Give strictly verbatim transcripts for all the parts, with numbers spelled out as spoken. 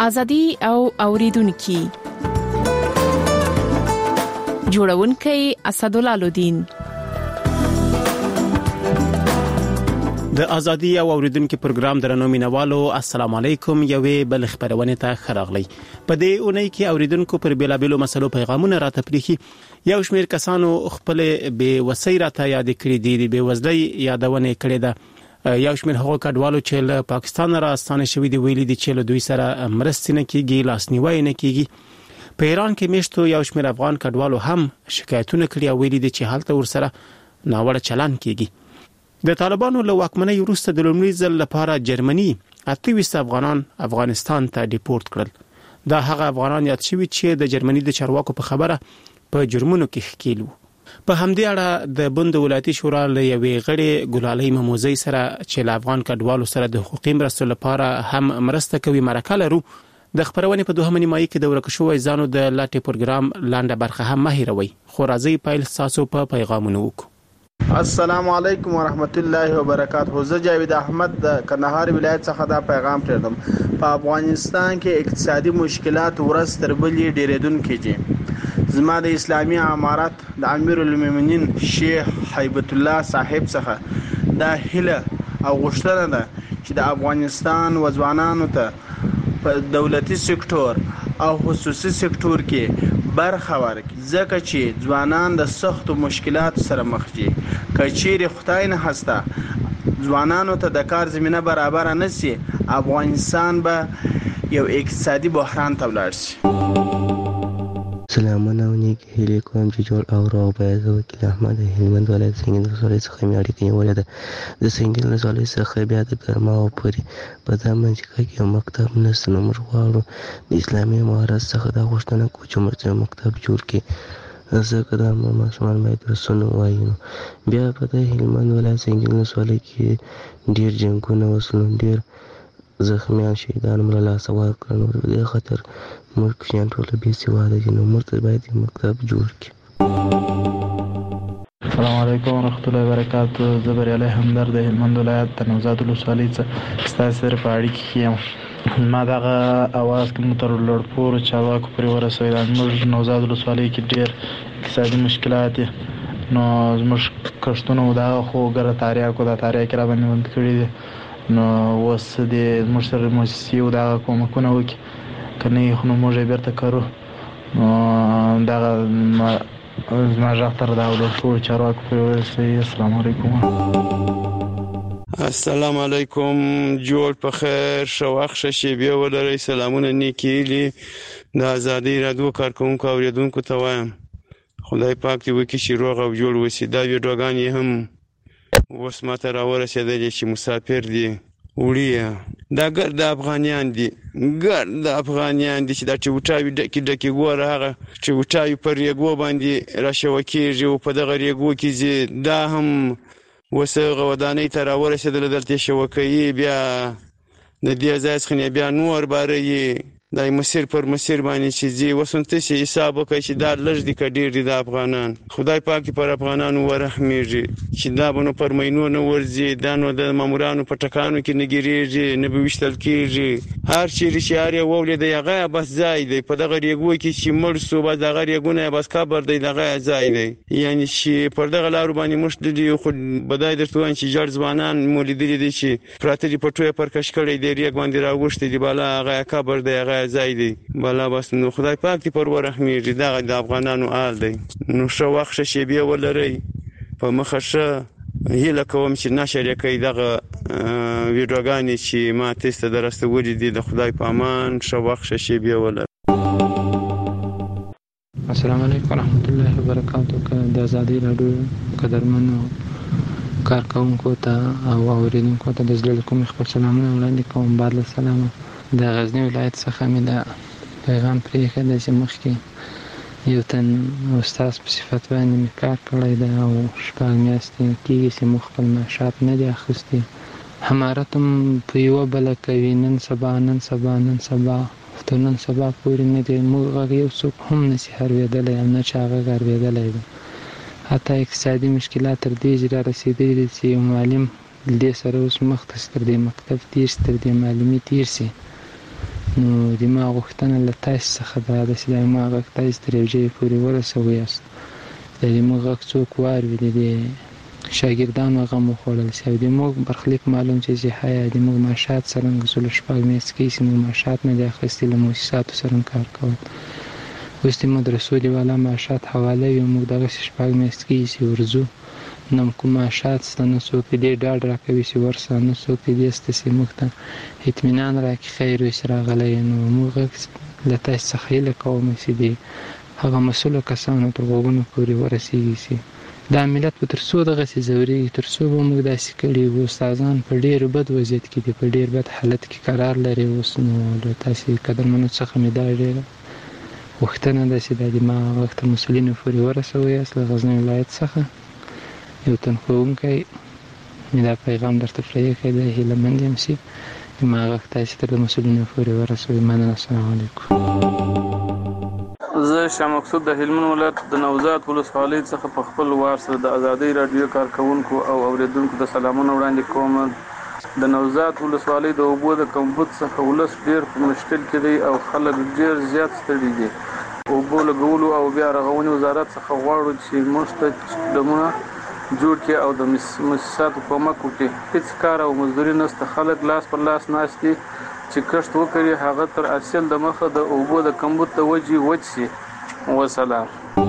ازادي او اوریدونکو جوړونکي اسدالله لودین. د ازادي او اوریدونکو پروګرام درنو مینوالو السلام علیکم. یوې بل خبرونه ته خراغلی. په دې اونۍ کې اوریدونکو پر بیلابېلو مسلو پیغامونه راته پریخي. یو شمېر کسانو خپل بې وسۍ راته یاد کړې دي، د بې وزلۍ یادونه کړې ده. یو شمېر هغو کډوالو چې له پاکستان راستانه شوي دي ویلي دي چې له دوی سره مرستې نه کیږي، لاسنیوي نه کیږي. په ایران کې میشتو یو شمېر افغان کډوالو هم شکایتونه کړي او ویلي دي چې هلته ورسره ناوړه چلند کیږي. د طالبانو له واکمنۍ وروسته د لومړي ځل لپاره جرمني اته ویشت افغانان افغانستان ته ډیپورت کړل. دا هغه افغانان یاد شوي چې د جرمني د چارواکو په خبره په جرمونو کې ښکیل وو. په همدې اړه د بند ولایتي شورا له یوې غړي ګلالۍ مموزي سره چې له افغان کډوالو سره د حقوقي مرستو لپاره هم مرسته کوي مرکه لرو. د خبرونې په دوهمه نیمایي کې د ورک شوی ځانو د لاټي پروګرام لاندې برخه هم مهیروي. خو راځي پایل تاسو په پیغامونو وکړو. السلام علیکم ورحمت الله وبرکاته. زه جاوید احمد د کندهار ولایت څخه دا پیغام پردم. په افغانستان کې اقتصادي مشکلات ورځ تر بلې ډیریدونکې دي. زما د اسلامي امارت د امیر المؤمنین شیخ هیبت الله صاحب څخه دا هیله او غوښتنه ده چې د افغانستان وځوانانو ته په دولتي سکتور او خصوصي سکتور کې برخه ورکړي، ځکه چې ځوانان د سختو مشکلاتو سره مخ دي. که چیرې خدای نه هسته ځوانانو ته د کار زمینه برابر نه سي، افغانستان به یو اقتصادي بحران ته ولاړ شي. سلامونه او نیک هیلې کوم چې جوړ او روغ باید. زه وکیل احمد د هلمند ولایت سنګین ولسوالۍ څخه مې اړیکه نیولې ده. د سنګین ولسوالۍ څخه بیا د ګرماو پورې په دا منطقه کې یو مکتب نشته، نو موږ غواړو د اسلامي امارت څخه دا غوښتنه کوو چې موږ ته مکتب جوړ کړي، ځکه دا ماشومان باید درسونه ووایي. نو بیا په د هلمند ولایت سنګین ولسوالۍ کې ډېر جنګونه وسول، ډېر زخمیان شهیدان مو له لاسه ورکړل. نو په دې خاطر موږ کوچنیان ټوله بې سواده دي، نو موږ ته باید یو مکتب جوړ کړي. السلام علیکم ورحمت الله وبرکاته. زه بریالی همدرد د هلمند ولایت د نوزاد ولسوالۍ څخه ستاسو سره په اړیکه کې یم. ما دغه اواز که مو تر لوړپوړو چارواکو پورې ورسوي. دا زموږ نوزاد ولسوالۍ کې ډېر اقتصادي مشکلات دي، نو زموږ کښتونه دغه خو ګره تاریاکو دا تاریاکې را باندې بند کړي دي. نو اوس دې زموږ سره موسسې او دغه کومکونه وکړي، که نه یې خو نو موږ یې بېرته کرو. نو دغه زما غږ تر دغه لوړپوړو چارواکو پورې ورسوي. السلام علیکم. السلام علیکم. جوړ په خیر، ښه وخت ښه شیبې ولرئ. سلامونه نیکې هیلې د ازادۍ راډیو کارکوونکو اورېدونکو ته وایم خدای پاک دې وکړي چې روغ او جوړ اوسي. دا ویډیوګانې هم اوس ماته راورسېدلې چې مسافر دي وړي، دا ګرد افغانیان دي، ګرد افغانیان دي چې دا ټوټاوي ډکې ډکې ګوره هغه ټوټاوي په ریګو باندې راشوه کېږي او په دغه ریګو کې ځي. دا هم اوس هغه ودانۍ ته راورسېدله، دلته یې شوه کوي، بیا د دې ځای څخه بیا نور باروي، دا مسیر پر مسیر باندې چې ځي. اوس هم تاسې حساب وکړئ چې دا لږ دي که ډېر دي د افغانان. خدای پاک پر افغانانو ورحمېږي چې دا به نو پر مینو نه ورځي، دا نو د مامورانو په ټکانو کې نه ګیرېږي، نه به ویشتل کېږي. هر چیرې چې هر یې وولېدی هغه یې بس ځای دی. په دغه ریګو کې چې مړ سو بس دغه ریګونه یې بس قبر دی، دغه یې ځای دی. یعنې چې پر دغه لارو باندې موږ تللي یو، خو بدای درته وایم چې جړ ځوانان مو لیدلي دي چې پراته دي، پټو یې پرکش کړی دی، ریګ باندې راوښتي دي، بالا هغه یې قبر دی، هغه ځای دی. بالا بس نو خدای پاک دې پر ورحمېږي. دغه د افغانانو حال دی. نو ښه وخت ښه شیبې ولرئ. په مخه ښه هیله کوم چې نشر یې کوي دغه ویډیوګانې چې ما تاسو ته دررسولي دي. د خدای په امان ښه وخت ښه شیبې ولرئ. السلام علیکم ورحمت الله وبرکاته. د ازادۍ راډیو قدرمنو کارکوونکو ته او اورېدونکو ته د زړه له کومې خپل سلامونه وړاندې کوم. بعد له سلامه د غزني ولایت څخه مې دا پیغام پرېښی دی چې مخکې یو تن استاذ په صفت باندې مې کار کړی دی او شپږ میاشتې کېږي چې موږ خپل معاشات نه دي اخیستي. حمارت هم په یوه بله کوي، نن سبا نن سبا نن سبا تر نن سبا پورې نه دی. موږ غږ یو څوک هم نشي هروېدلی او نه چې هغه هروېدلی دی. حتی اقتصادي مشکلات تر دې چې را رسېدلي دي چې یو معلم دې سره اوس مخ ته تر دې مکتب تېر شي، تر دې معلمي تېر شي، نو د ما غوښتنه له تاسې څخه دا ده چې دا ما غږ تاسې تر یو ځایه پورې ورسوئ. د زموږ غږ څوک واوري، د شاګردانو غم وخوړل شي او زموږ برخلیک معلوم چې صحه زموږ معاشات څرنګه څو له شپږ میاشتې کېږي چې موږ معاشات نه دي اخیستي، له مؤسساتو سره کار کول. اوس د مدرسو د والا معاشات حواله وي، موږ دغسې شپږ میاشتې کېږي چې ورځو، نه کوم معاشات شته، نه څوک د دې ډاډ راکوي چې ورسه، نه څوک د دې شته چې موږ ته اطمینان راکړي خیر وي چې راغلی. نو موږ له تاسې څخه هیله کوم چې د هغه مسؤلو کسانو تر غوږونو پورې ورسېږي چې دا ملت به تر څو دغسې ځورېږي، تر څو به موږ داسې کړي وو. استادان په ډېر بد وضعیت کې دي، په ډېر بد حالت کې قرار لري اوس. نو له تاسې قدرمنو څخه مې دا ډېره غوښتنه ده چې دا د ما غږ ته مسؤلینو پورې ورسوئ. له غزني ولایت څخه یو تن ښوونکی مې دا پیغام درته پرېښی دی، هیله مند یم چې د ما غږ تاسې تر د مسؤلینو پورې ورسوئ. مننه. السلام علیکم. زه شاه مقصود د هلمند ولایت د نوزاد ولسوالۍ څخه په خپل وار سره د ازادۍ راډیو کارکونکو او اوریدونکو ته سلامونه وړاندې کوم. د نوزاد ولسوالۍ د اوبو د کمبود څخه ولس ډېر په مشکل کې دی او خلک ډېر زیات ستړي دي. اوبو لګولو او بیا رغونې وزارت څخه غواړو چې موږ ته ډمونه جوړ کړي او د مؤسساتو کومک وکړي. هېڅ کار او مزدوري نشته، خلک لاس پر لاس ناست دي چې کښت وکړي هغه تر حاصل د مخه د اوبو د کمبود ته وجې وچ شي. وسلام.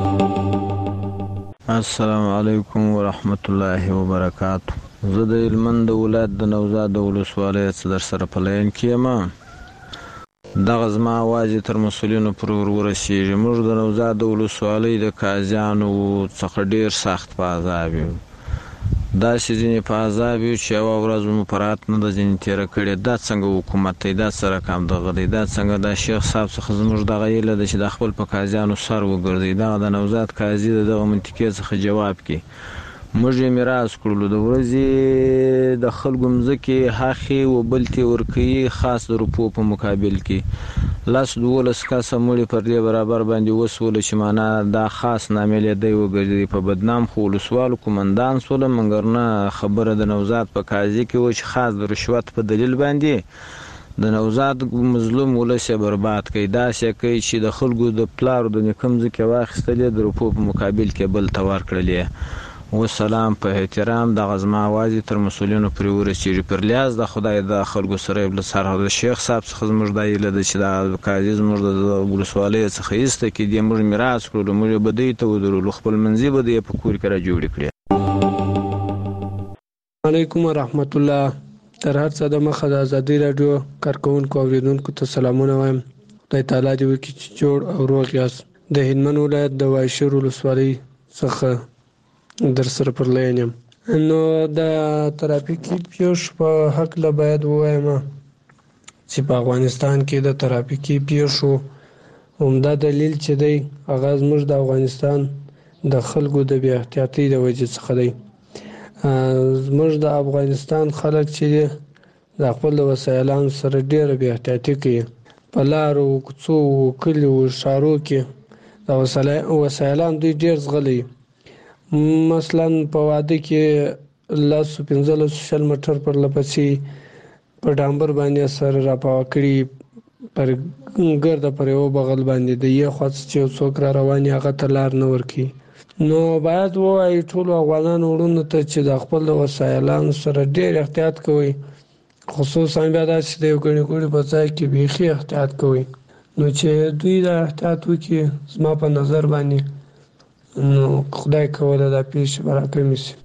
السلام علیکم ورحمت الله وبرکاتہ. زه د هلمند ولایت د نوزاد ولسوالۍ څخه در سره په لاین کې یم. دغه زما اواز تر مسؤلینو پورې ور ورسېږي. موږ د نوزاد ولسوالۍ د قاضیانو څخه ډېر سخت په عذاب یو. داسې ځینې په عذاب یو چې یوه ورځ مو په رات نه ده ځینې تېره کړې. دا څنګه حکومت دی؟ دا څه رقم دغه دی؟ دا څنګه دا شیخ صاحب څخه زموږ دغه هیله ده چې د خپل په قاضیانو سر وګرځوي. دغه د نوزاد قاضي د دغه منطقې څخه جواب کړي. موږ یې میراث کړلو، د ورځې د خلکو مځکې هاخې و بل ته ورکوي، خاص د روپو په مقابل کې. لس دولس کسه مړي پر دې برابر باندې وسوله چې معنا دا خاص نامې دی وګرځي په بدنام. خو ولسوالو قومندان سوله، مګر نه خبره د نوزاد په قاضي کې و چې خاص د رشوت په دلیل باندې د نوزاد مظلوم ولس یې برباد کوي. داسې کوي چې د خلکو د پلارو د نیکه مځکې واخیستلې، د روپو په مقابل کې بل ته ورکړلې. وسلام. په احترام دغه زما اواز تر مسؤلینو پورې ورسېږي. پر لیاز د خدای د خلکو سره له سره د شیخ صاحب څخه زموږ دا هیله ده چې دا قاضي زموږ د ولسوالۍ څخه ایسته کړي. دې موږ میراث کړلو، موږ به دوی ته ودرولو، خپل منځي به دوی په کور کې را جوړې کړي. علیکم ورحمت الله. تر هر څه د مخه د ازادۍ راډیو کارکونکو اوریدونکو ته سلامونه وایم. خدای تعالی دې وکړي چې جوړ او روغ یاست. د هلمند ولایت د وایشر ولسوالۍ څخه در سره پر لاین یم. نو د ترافیکي پیښو په هکله باید ووایم چې په افغانستان کې د ترافیکي پیښو عمده دلیل چې دی هغه زموږ د افغانستان د خلکو د بې احتیاطۍ د وجې څخه دی. زموږ د افغانستان خلک چې دی د خپل وسایلانو سره ډېره بې احتیاطي کوي. په لارو، کوڅو، کلیو، ښارو کې د وسایلان دوی ډېر ځغلي. مثلا په واده کې لسو پنځلسو شل مټر پر لپسې په ډامبر باندې سره راپاوه کړي، پر ګرده پر یو بغل باندې د یو خوا چې یو څوک را روان وي هغه ته لار نه ورکوي. نو باید ووایي ټولو افغانانو وروڼو ته چې د خپل وسایلانو سره ډېر احتیاط کوئ، خصوصا بیا داسې د یو ګڼې ګوڼې په ځای کې بیخي احتیاط کوئ. نو چې دوی دا احتیاط وکړي زما په نظر باندې نو خدای کوله دا پیښې به راکمې شي.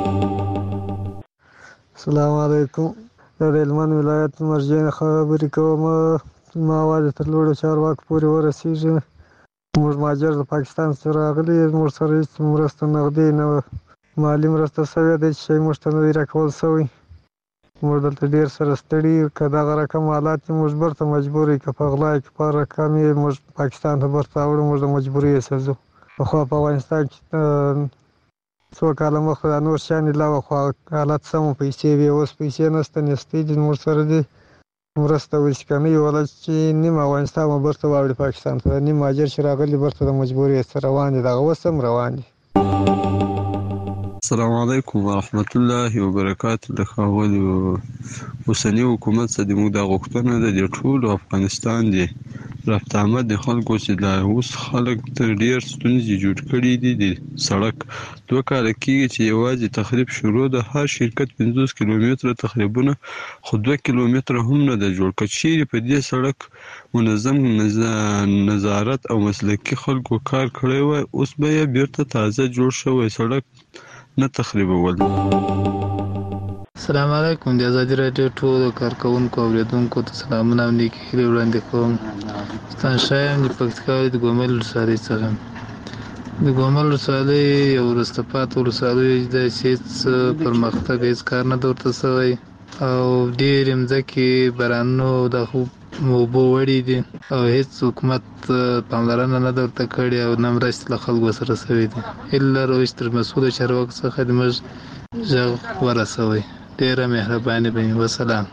السلام علیکم. د هلمند ولایت مرجع نه خبرې کوم. زما اواز تر لوړو چارواکو پورې ورسېږي. موږ مهاجر د پاکستان څخه راغلي، موږ سره هېڅ مرسته نغدي نه مالي مرسته شوې ده چې شی موږ ته نه دی راکول شوی. موږ دلته ډېر سره ستړي یو. که دغه رقم حالات یې موږ برته مجبور یو، که په غلا یې که په رقم یې موږ پاکستان ته برته راوړو، موږ د مجبورۍ څخه ځو. پخوا په افغانستان کې څو کاله مخکې دا نور شیان علاوه خو حالت سم و، پیسې وې. اوس پیسې نشته، نیستۍ دي موږ سره دي. مرسته وشي که نه یوله چې نیم افغانستان به برته واوړي پاکستان ته. نیم مهاجر چې راغلي برته د مجبورۍ څخه روان دي، دغه اوس هم روان دي. السلام علیکم ورحمت الله وبرکاته. د ښاغلي اوسني حکومت څخه زموږ دا غوښتنه ده د ټول افغانستان دی رفت آمد د خلکو چې دا اوس خلک تر ډېر ستونزې جوړ کړي دي. د سړک دوه کاله کېږي چې یوازې تخریب شروع ده. هر شرکت پنځوس کیلومتره تخریبونه خو دوه کیلومتره هم نه ده جوړ. که چیرې په دې سړک منظم نظارت او مسلکي خلکو کار کړی وای اوس به یې بیرته تازه جوړ شوی سړک نه تخریبول. السلام علیکم. د ازادي راډیو ټولو کارکونکو او اوریدونکو ته سلامونه او نیکې هیلې وړاندې کوم. ستاسو یم د پکتیکا د ګومل ولسوالۍ څخه. د ګومل ولسوالۍ یو وروسته پاتې ولسوالۍ ده چې هېڅ پرمختګ هېڅ کار نه ده ورته شوی او ډېرې مځکې بارانونو د اوبو وړي دي او هېڅ حکومت پاملرنه نه ده ورته کړې او نه مرستې له خلکو سره شوې دي. هیله لرو چې تر مسؤلو چارواکو څخه د موږ غږ ورسوئ. ډیره مهرباني به وي. وسلام.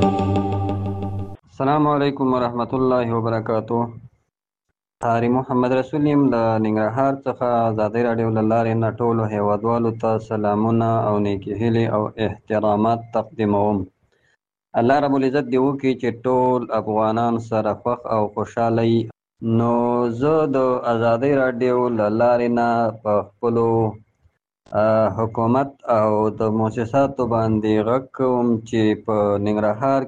السلام علیکم ورحمت الله وبرکاتو. طاهر محمد رسول یم له ننګرهار څخه ازادي راډیو له لارې نه ټولو هیوادوالو ته سلامونه او نیکې هیلې او احترامات تقدیموم. الله رب العزت دې وکړي چې ټول افغانان سره خوښ او خوشحاله وي. نو زه د ازادي راډیو له لارې نه په خپلو حکومت او د مؤسساتو باندې غږ کوم چې په ننګرهار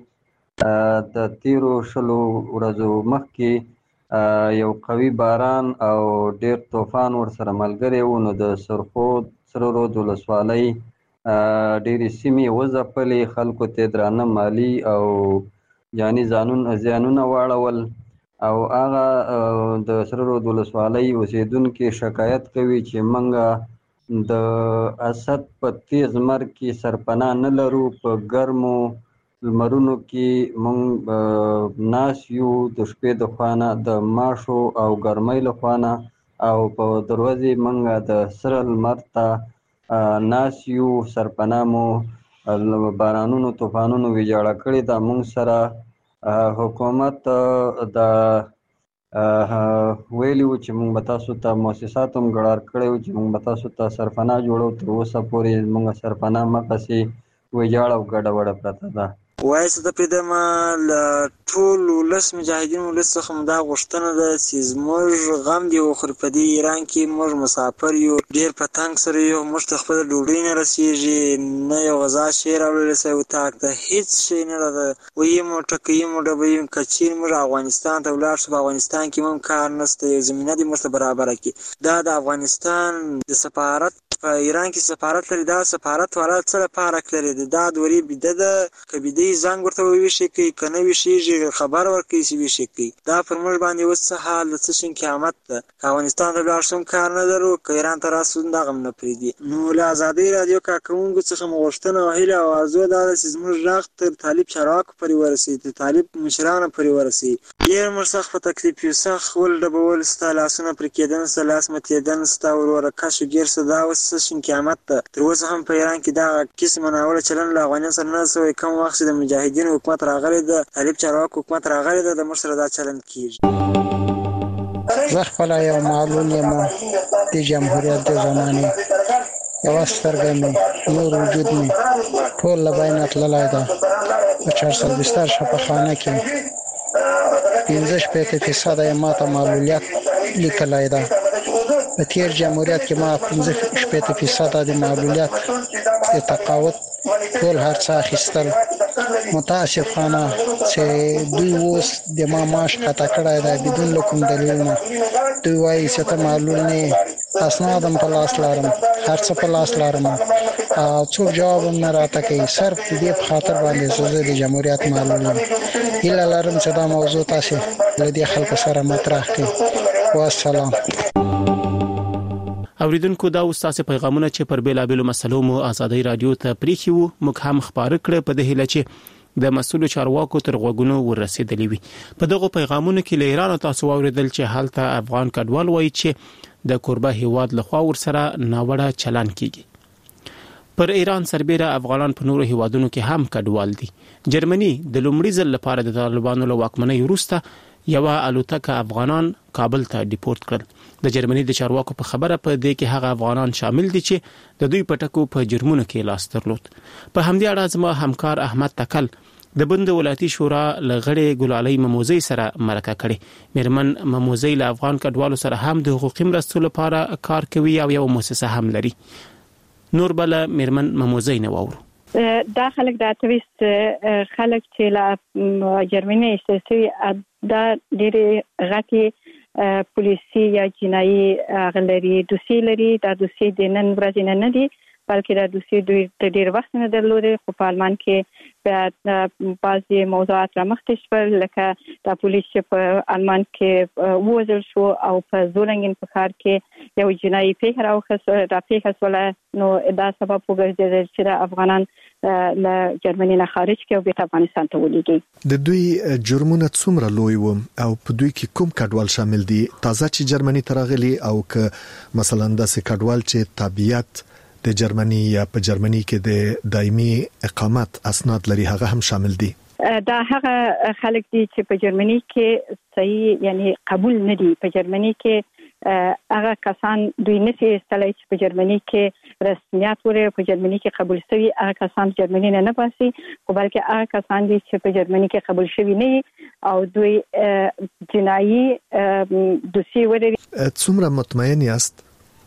کې د تیرو شلو ورځو مخکې یو قوي باران او ډېر طوفان ورسره ملګری و. نو د سرخود سره رود ولسوالۍ ډېرې سیمې وځپلې. خلکو ته درانه مالي او جاني زیانونه واړول او هغه د سره رود ولسوالۍ اوسېدونکي شکایت کوي چې موږ د اسد په تیز مرګ کې سرپناه نه لرو. په ګرمو لمرونو کې موږ ناس یو د شپې د خوا نه د ماشو او ګرمۍ له خوا نه او په د ورځې موږ د سره لمر ته ناس یو. سرپناه مو بارانونو طوفانونو ویجاړه کړې ده. موږ سره حکومت د ویلي وو چې موږ به تاسو ته مؤسسات هم ګړار کړی وو چې موږ به تاسو ته سرپناه جوړو. تر اوسه پورې موږ سرپناه مقصې ویجاړه او ګډه وډه پرته ده. وایي څه ته پرېږدمه له ټول ولس مجاهدین ولس څخه مو دا غوښتنه ده چې زموږ غم دې وخوري. په دې ایران کې موږ مسافر یو، ډېر په تنګ سره یو. موږ ته خپله ډوډۍ نه رسېږي، نه یو غذا شی راوړلی شوی اتاق ته، هېڅ شی نه راته. ویي مو ټکوي مو ډبوي مو. که چېرې موږ افغانستان ته ولاړ شو، په افغانستان کې هم کار نشته، یو زمینه دې موږ ته برابره کړي. دا د افغانستان د سفارت په ایران کې سفارت لري. دا سفارت والا څه لپاره لري؟ دا دورې بیده ده. که بیده زنګ ورته وویشي کوي، که نه ویشېږي خبر ورکوي چې ویشي کوي. دا پر موږ باندې اوس څه حال د څه شین قیامت ده. که افغانستان ته ولاړ شو کار نه لرو، که ایران ته راسو دغه هم نه پرېږدي. نو له ازادۍ راډیو کارکوونکو څخه مو غوښتنه او هیله او ارزو دا ده چې زموږ غږ تر طالب چارواکو پورې ورسوي، تر طالب مشرانو پورې ورسوي. ډېر موږ سخت په تکلیف یو، سخت ولډبول ستا لاسونه پرې کېدن ستا لاس ماتېدن ستا وروره کش و ګیر ستا. دا اوس څه شین قیامت ده. تر اوسه هم په ایران کې دغه قسمه ناوړه چلند له افغانانو سره نه شوی. کوم وخت چې د مجاهدینو حکومت راغلی ده، طالب چارواکو حکومت راغلی ده، د موږ سره دا چلند کېږي. زه خپله یو معلول یم د جمهوریت د زمانې. یوه سترګه مې نور وجود مې ټول له بینه تللی ده. په چارسل بستر شفاخانه کې پنځه شپېته فیصده یې ما ته معلولیت لیکلی ده. په تېر جمهوریت کې ما پنځه شپېته فیصده د معلولیت د تقاعد ټول هر څه اخیستل. متاسفانه چې دوی اوس د ما معاش قطع کړی دی بدون له کوم دلیل نه. دوی وایي چې ته معلول نه یې، اسناد هم په لاس لرم، هر څه په لاس لرم او څوک جواب هم نه راته کوي. صرف د دې په خاطر باندې چې زه د جمهوریت معلول یم. هیله لرم چې دا موضوع تاسې له دې خلکو سره مطرح کړئ. والسلام. اوریدونکو دا اوس پیغامونه چې پر بیلابېلو مسلو مو ازادي رادیو ته پریښي وو موږ هم خبر کړ په دې هیله چې د مسؤلو چارواکو تر غوږونو ورسېدلی وي. په دغه پیغامونو کې له ایران تاسو اوریدل چې حالت افغان کډوال وایي چې د کوربه هیواد لخوا ورسره ناوړه چلن کیږي. پر ایران سربېره افغانان په نورو هیوادونو کې هم کډوال دي. جرمني د لومړي ځل لپاره د طالبانو له واکمنۍ وروسته یو الوتکه افغانان کابل ته ډیپورت کړل. د جرمني د چارواکو په خبره په دې کې هغه افغانان شامل دي چې د دوی پټکو په جرمونو کې لاس درلود. په همدې اړه زما همکار احمد تکل د بند ولایتي شورا لغړې ګلالۍ مموزي سره مرکه کړې. میرمن مموزي له افغان کډوالو سره هم د حقوقي مرستو لپاره کار کوي او یو مؤسسه هم لري. نور بل میرمن مموزي نه وورو. دا خلک د اتويست خلک چې لا جرمني استثوي دا ډېر غټي پولیسي یا جنایي غلري دوسي لري. دا دوسي د نن ورځې نه دي بلکې دا دوسي دوی د ډېر وخت نه درلودي. خو په آلمان کې په بعضي موضوعات رامخته شول لکه دا پولیس چې په آلمان کې ووژل شو او په زولنګین په ښار کې یو جنایي پیښه راوخته دا پیښه سوله نو دا سبب وګرځېدل چې د افغانان له جرمني نه خارج کې او بیرته افغانستان ته ولېږي. د دوی جرمونه څومره لوی و او په دوی کې کوم کډوال شامل دي تازه چې جرمني ته راغلي او که مثلا داسې کډوال چې تابعیت د جرمني یا په جرمني کې د دایمي اقامت اسناد لري هغه هم شامل دي؟ دا هغه خلک دي چې په جرمني کې صحیح یعنی قبول نه دي. په جرمني کې هغه کسان دوی نشي استلای چې په جرمني کې رسمیت وري په جرمني کې قبول شوی هغه کسان جرمني نه نه پاسي خو بلکې هغه کسان دي چې په جرمني کې قبول شوی نه او دوی جنایي دوسي وري. څومره مطمئن یاست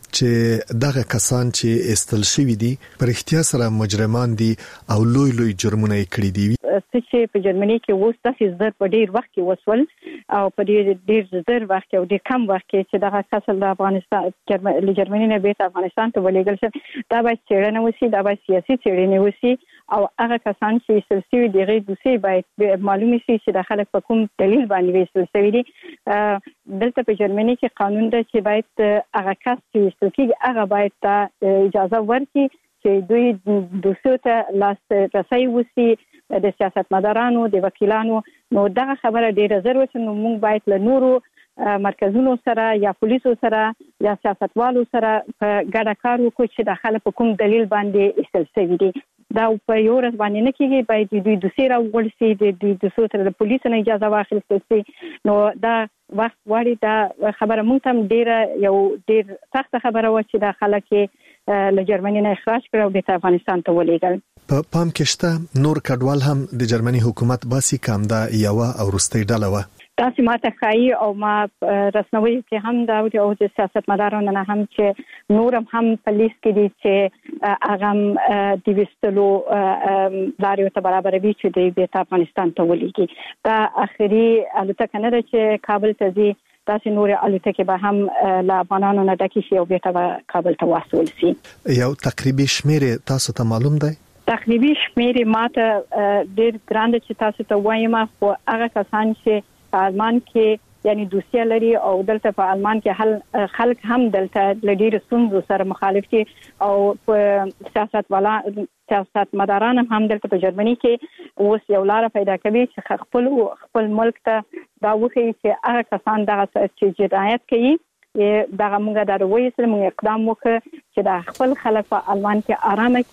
چې دغه کسان چې استل شوی دي پر اختیار سره مجرمان دي او لوی لوی جرمونه کړی دي؟ چې په جرمني کې وسته چې زر په ډیر وخت کې وسول او په ډیر ډیر زر وخت او ډیر کم وخت کې چې دغه کسل د افغانستان له جرمني نه بیرته افغانستان ته ولېږل شي دا باید څېړنه وشي دا باید سیاسي څېړنه وشي او هغه کسان چې سلسله دغه دوسي باید معلومه شي چې د خلک په کوم دلیل باندې وېستل شوی دي. دلته په جرمني کې قانون دی چې باید هغه کس چې سلسله هغه باید اجازه ورکړي چې دوی دوسیو ته لاس رسي وشي د سیاستمدارانو د وکیلانو. نو دغه خبره ډیره ضروري ده. نو موږ باید له نورو مرکزونو سره یا پولیسو سره یا سیاستوالو سره په ګډه کار وکړو چې د خلک په کوم دلیل باندې استل شوی دي. دا په یو ورځ باندې نه کیږي باید دوی دوسي راوړل شي د دوسیو سره د پولیسو نه اجازه واخیستل شي. نو دا وخت غواړي. دا خبره موږ هم ډیره یو ډیر سخت خبره و چې د خلک له جرمني نه اخراج کړو او د افغانستان ته ولېږل. په پام کې شته نور کډوال هم د جرمني حکومت باسي کام دا یو او روستي ډله و تاسو ماته خایي او ما رسنوي کې هم دا او د سیاستمدارانو نه هم چې نورم هم پولیس کې دي چې هغه د وستلو لارې ته برابروي چې د بیرته افغانستان ته ولېږي. دا اخري الوتکه نه ده چې کابل ته ځي. تاسو نور الوتکه به هم لا افغانانو نه ډکې شي او بیرته کابل ته واستول شي. یو تقریبي شمیر تاسو ته معلوم دی؟ تقریبي شمیر ماته ډېر ګران چې تاسو ته وایم خو هغه کسان چې په آلمان کې یعنی دوسیه لري او دلته په آلمان کې حل خلک هم دلته لډیر ستونزو سره مخالف دي او په سیاست والا سیاست مداران هم دلته په جرمني کې اوس یو لار پیدا کوي چې خپل خپل ملک ته دا وخی چې هغه کسان دغه چې جنایت کوي دغه موږ د روي سره موږ اقدام وکړو چې د خپل خلک په آلمان کې آرامه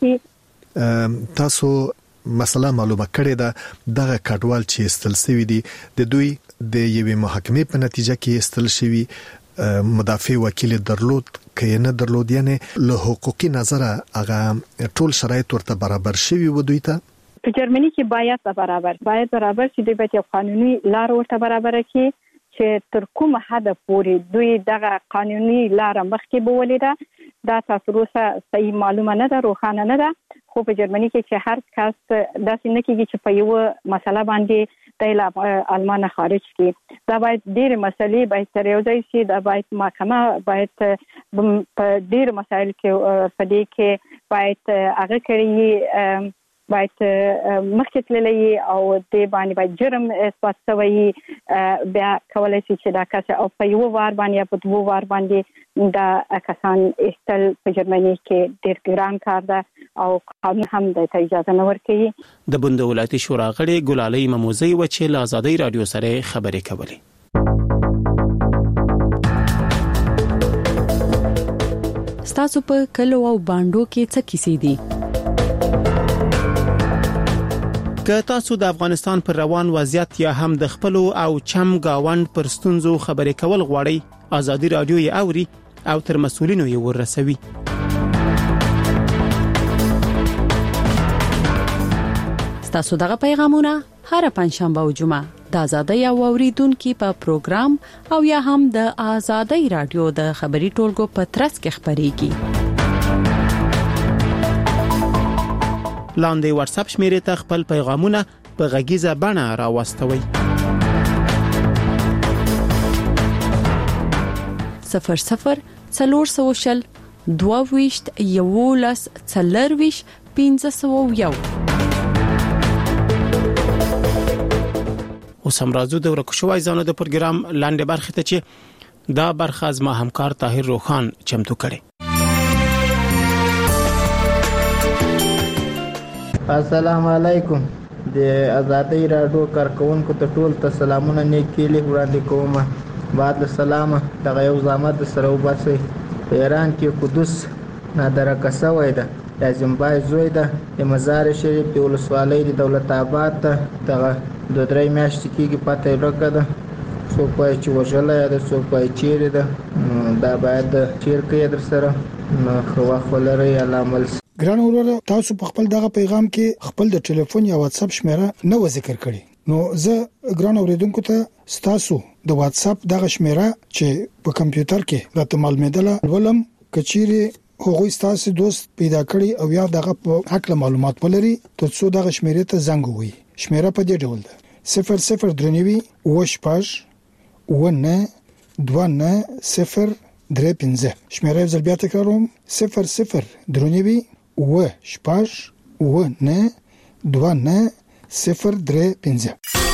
کړي. تاسو مسله معلومه کړې ده دغه کډوال چې استل شوی دي د دوی د یوې محاکمې په نتیجه کې استل شوی مدافع وکیل درلود کې نه درلود یعنی له حقوقي نظر هغه ټول شرایط ورته برابر شوی و دوی ته په جرمني کې باید برابر باید برابر چې د بیت قانوني لار ورته برابر کړي چې تر کومه حد پورې دوی دغه قانوني لار مخکې بولیده. دا تاسو روسه صحیح معلومه نه ده روښانه نه ده خو په جرمني کې چې هر کس داسې نه کیږي چې په یو مسله باندې د آلمان خارج کی. دا باید ډېر مسلې باید تر یو ځای شي. دا باید محکمه باید په ډېر مسایل کې په دې کې باید هغه کړی باید مخکې تللی او د باندې باید جرم اثبات شوی بیا کولای شي چې دا کس او په یو وار باندې په دوه وار باندې دا کسان استل په جرمني کې ډېر ګران کار ده او قانون هم د اجازه نه ورکوي. د بند ولایتي شورا غړي ګلالۍ مموزي و چې له آزادۍ رادیو سره خبرې کولې. ستاسو په کلو او باندو کې څه کیسې دي؟ که تاسو د افغانستان پر روان وضعیت یا هم د خپل او چم گاوند پر ستونزو خبرې کول غواړئ، آزادي رادیو یې اوري او تر مسؤلینو یې ورسوي. تاسو دغه پیغامونه هر پنځشنبه او جمعه د آزادۍ او اوریدونکو په پروګرام او یا هم د آزادۍ رادیو د خبري ټولګو په ترڅ کې خبريږي. لاندې واتس اپ شمیرې ته خپل پیغامونه په غږیزه بڼه راوستوي. صفر صفر څلور سوشل دوه ویشت یولس څلرویش پنځه سوه یو. اوس هم راځو د ورکو شوی ځانو د پروګرام لاندې برخه ته چې دا برخه از ما همکار طاهر روخان چمتو کړي. السلام علیکم. د آزادۍ رادیو کارکونکو ته ټول ته سلامونه نیکي وړاندې کوم. بعد السلام دغه یو زحمت سره وباسي. په ایران کې قدس نادره شوی ده، د زمبای زوی ده، د مزار شریف د ولسوالۍ د دولت آباد ته دغه د درې میاشتې کېږي پته ورکه ده. څوک وایي چې وژلی ده، څوک وایي چیرې ده. دا باید چیر کې در سره نو ښه وخت ولرئ. الله عمل ګران وروره، تاسو په خپل دغه پیغام کې خپل د ټلیفون یا واتس اپ شمیره نه و ذکر کړی. نو زه ګران اوریدونکو ته ستاسو د واتس اپ دغه شمیره چې په کمپیوټر کې راته معلومېدله ولم کچيري هغوی ستاسو دوست پیدا کړی او یا دغه په حق معلومات ولري ترڅو دغه شمیره ته زنګ ووي. شمیره په دې ډول ده: صفر صفر درنوي وش پاش ونه دوه نه صفر درې پنځه. شمیره زل بیا تکراروم: صفر صفر درنوي وش پاش ونه دوه نه صفر درې پنځه.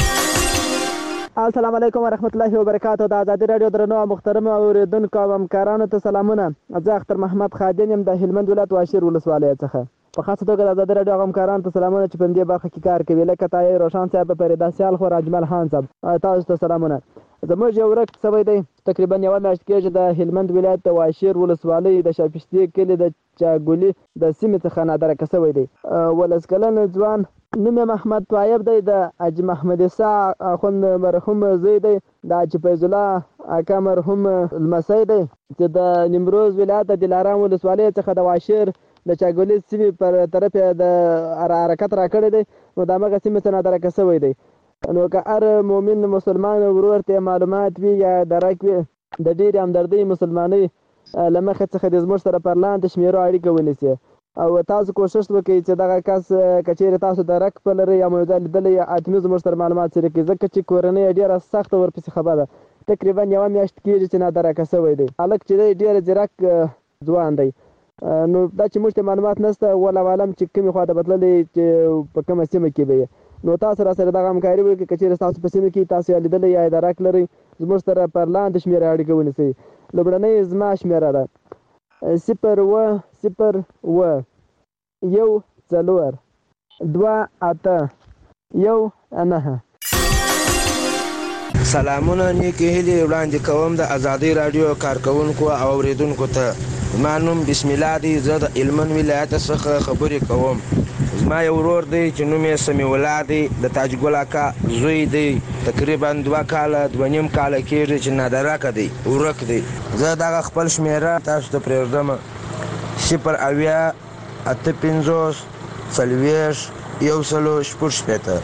السلام علیکم ورحمت الله وبرکاته. د آزادۍ رادیو درنو محترم اوریدونکو او همکارانو ته سلامونه. زه اختر محمد خادم یم د هلمند ولایت واشیر ولسوالۍ څخه. په خاصه توګه د آزادۍ رادیو همکارانو ته سلامونه چې په دې برخه کې کار کوي، لکه طاهر روشان صاحب، فریدا سیال خو، راجمل خان صاحب، تاسو ته سلامونه. زموږ یو ورک سوی دی تقریبا یو میاشت کېږي د هلمند ولایت د واشیر ولسوالۍ د شاپشتي کلي د چاګولي د سیمې څخه نادره کسوی دی. ولس کلن ځوان نوم محمد طایب دی، د حاجي محمد عیسی اخوند مرحوم زوی دی، د حاجي فیض الله اکا مرحوم لمسی دی چې د نیمروز ولایت د دلارام ولسوالۍ څخه د واشیر د چاګولي سیمې پر طرف د حرکت را کړی دی. نو د هغه سیمې څخه نادره کسوی دی. نو که هر مؤمن مسلمان ورور ته معلومات وي یا درک وي د ډېرې همدردۍ مسلمانۍ له مخې څخه د زموږ سره پر لاندې شمیرو اړیکه ونیسي او تاسو کوشش وکړئ چې دغه کس که چیرې تاسو درک پلرئ یا موضوع لیدلی یا حتمي زموږ سره معلومات شریک کړئ، ځکه چې کورنۍ ډېره سخته ورپسې خبره ده. تقریبا یوه میاشت کېږي چې نادرکه شوی دی. هلک چې دی ډېر ځیرک ځوان دی. نو دا چې موږ ته معلومات نشته، والله عالم چې کومې خوا ته بتللی چې په کومه سیمه کې به یې. نو تاسو را سره دغه همکاري وکړئ. که چیرې تاسو په سیمه کې تاسو یې لیدلی یا درک لرئ، زموږ سره پر لاندې شمېره اړیکه ونیسئ. لومړنۍ زما شمېره ده صفر اووه صفر اووه یو څلور دوه اته یو نهه. سلامونه نیکې هیلې وړاندې کوم د آزادۍ رادیو کارکونکو او اوریدونکو ته. زما نوم بسم الله دی، زه د هلمند ولایت څخه خبرې کوم. زما یو ورور دی چې نوم یې سمیع الله دی، د تاج ګل اکا زوی دی. تقریبا دوه کاله دوه نیم کاله کېږي چې نادرکه دی، ورک دی. زه دغه خپل شمېره تاسو ته پرېږدم: صفر اویا اته پنځوس څلوېښت یو سلو شپږ شپېته.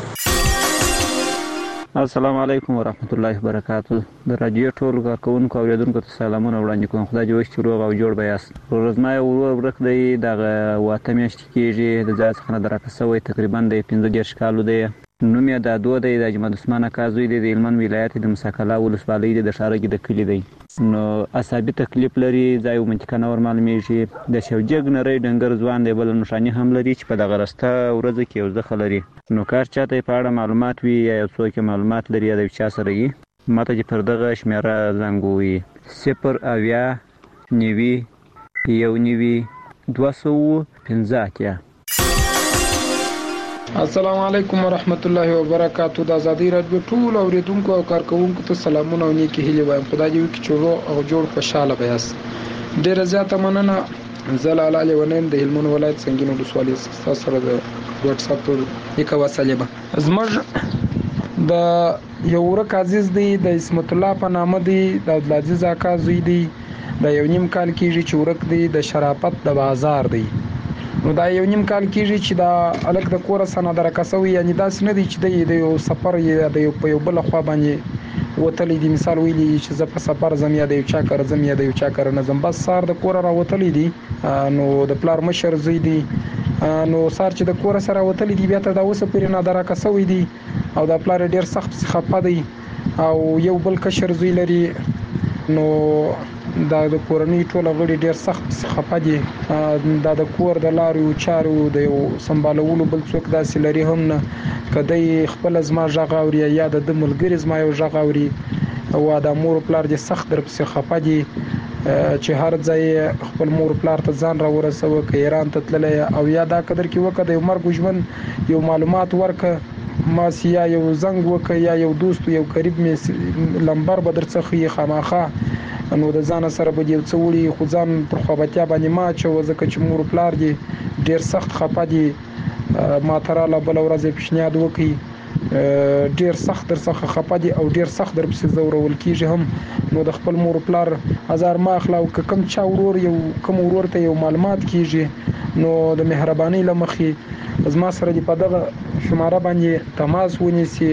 السلام علیکم ورحمت الله وبرکاته. د رادیو ټولو کارکونکو او اوریدونکو ته سلامونه وړاندې کوم. خدای دې وکړي چې روغ او جوړ به یاست. ورځ ما یو ورور ورک دی، دغه اته میاشتې کېږي د ځای څخه نادرکه شوی، تقریبا د پنځه دېرش کالو دی. نوم یې دادو دی، د اجمل عثمان اکا زوی دی، د هلمند ولایت د مساکلا ولسوالۍ دی، د ښاره کې د کلي دی. نو عصبي تکلیف لري، ځای او منطقه نه ورمعلومېږي. د شوجګ نری ډنګر ځوان دی. بله نښاني هم لري چې په دغه رسته ورځو کې یو زخه لري. نو کار چاته په اړه معلومات وي یا یو څوک معلومات لري یا د چا سره وي، ماته چې پر دغه شمېره زنګ ووهي: صفر اویا نوي یو نوي دوه سوه پنځه اتیا. السلام علیکم ورحمت الله وبرکاته. د آزادۍ رادیو ټول اوریدونکو او کارکونکو ته سلامونه او نیکې هیلې وایم. خدای دې وکړي چې روغ او جوړ خوشحاله به یاست. ډېره زیاته مننه. زه لاله لیونی یم د هلمند ولایت سنګین ولسوالۍ څخه. ستاسو سره د واتس اپ ټول یک وسلې به زموږ د یو ورک عزیز دی د اسمت الله په نامه دی د عبدالعزیز اکا زوی دی د یو نیم کال کېږي چې ورک دی د شرافت د بازار دی نو دا یو نیم کال کېږي چې دا الک د کور سره درکاسوي یعنی داس نه دی چې د یو سفر یا د یو په یو بل خوا باندې وتلی دی مثال ویلی چې زه په سفر زم یا د یو چا کار زم یا د یو چا کار نه زم بس سار د کور را وتلی دی نو د پلار مشر زوی دی نو سار چې د کور سره وتلی دی بیا ته دا اوسه پرې نه درکاسوي دی او د پلار ډیر سخت خپه دی او یو بل کشر زوی لري نو دا د کورنۍ ټول غړي ډیر سخت خپه دي دا د کور د لارو چارو د یو سمبالولو بل څوک داسې لري هم نه کدی خپل زما ژغ اوري یا د ملګری زما یو ژغ اوري او د مور پلار دي سخت در پسې خپه دي چې هر ځای خپل مور پلار ته ځان را ورسوي ک ایران ته تللی او یا دا قدر کې وکړه یو مرګ ژوند یو معلومات ورکه ما سیا یو زنګ وکړه یا یو دوست یو قریب می لمبر بدر څخه خامخه نو د ځان سره به یو څوړي خو ځان پر خوابتیا باندې ما چې وځکه چې مور پلار دي ډیر سخت خپه دي ما تراله بل ورځ پیشنهاد وکړي ډیر سخت در څخه خپه دي او ډیر سخت در پسې زورول کیږي هم نو د خپل مور پلار هزار ما اخلاو کم چا ورور یو کم ورور ته یو معلومات کیږي نو د مهرباني لمخې زما سره دی په دغه شماره باندې تماس ونیسي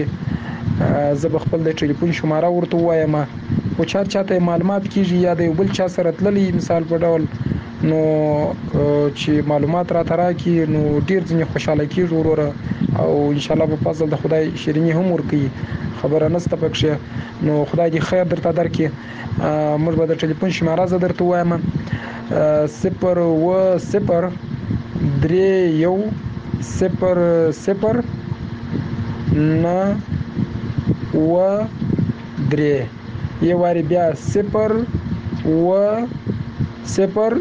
زه خپل د ټلیفون شماره ورته وایم او چا چاته معلومات کیږي یا د یو بل چا سره تللی مثال په ډول نو چې معلومات را ترا کی نو ډیر ځنې خوشاله کیږي وروره او ان شاء الله په فضل د خدای شیرینی هم ورکي خبره نسته پکښه نو خدای دې خیر درته درکړي موږ به د ټلیفون شماره زه درته وایم صفر و صفر درې یو صفر صفر نه و درې یو واری بیا صفر و صفر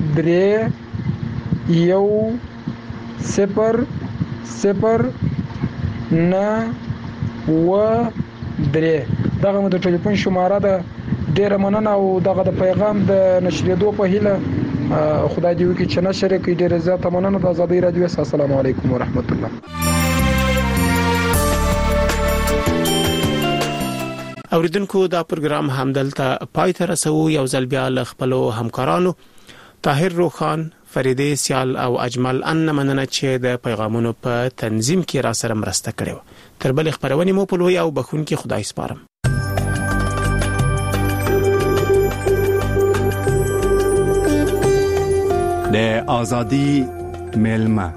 درې یو صفر صفر نه و درې دغه مو د ټلیفون شماره ده ډیره مننه او دغه د پیغام د نشریدو په هیله خدای دې وکړي چې نشر کړي ډیره زیاته مننه د آزادۍ رادیو. السلام علیکم ورحمت الله. اوریدونکو دا پروګرام همدلته پای ته رسو یو ځل بیا ل خپل همکارانو طاهر روخان فریدې سیال او اجمل ان مننه چې د پیغامونو په تنظیم کې را سره مرسته کړې تر بل خبرونه مو په لوی او بخون کې خدای سپارم. د ازادي ملما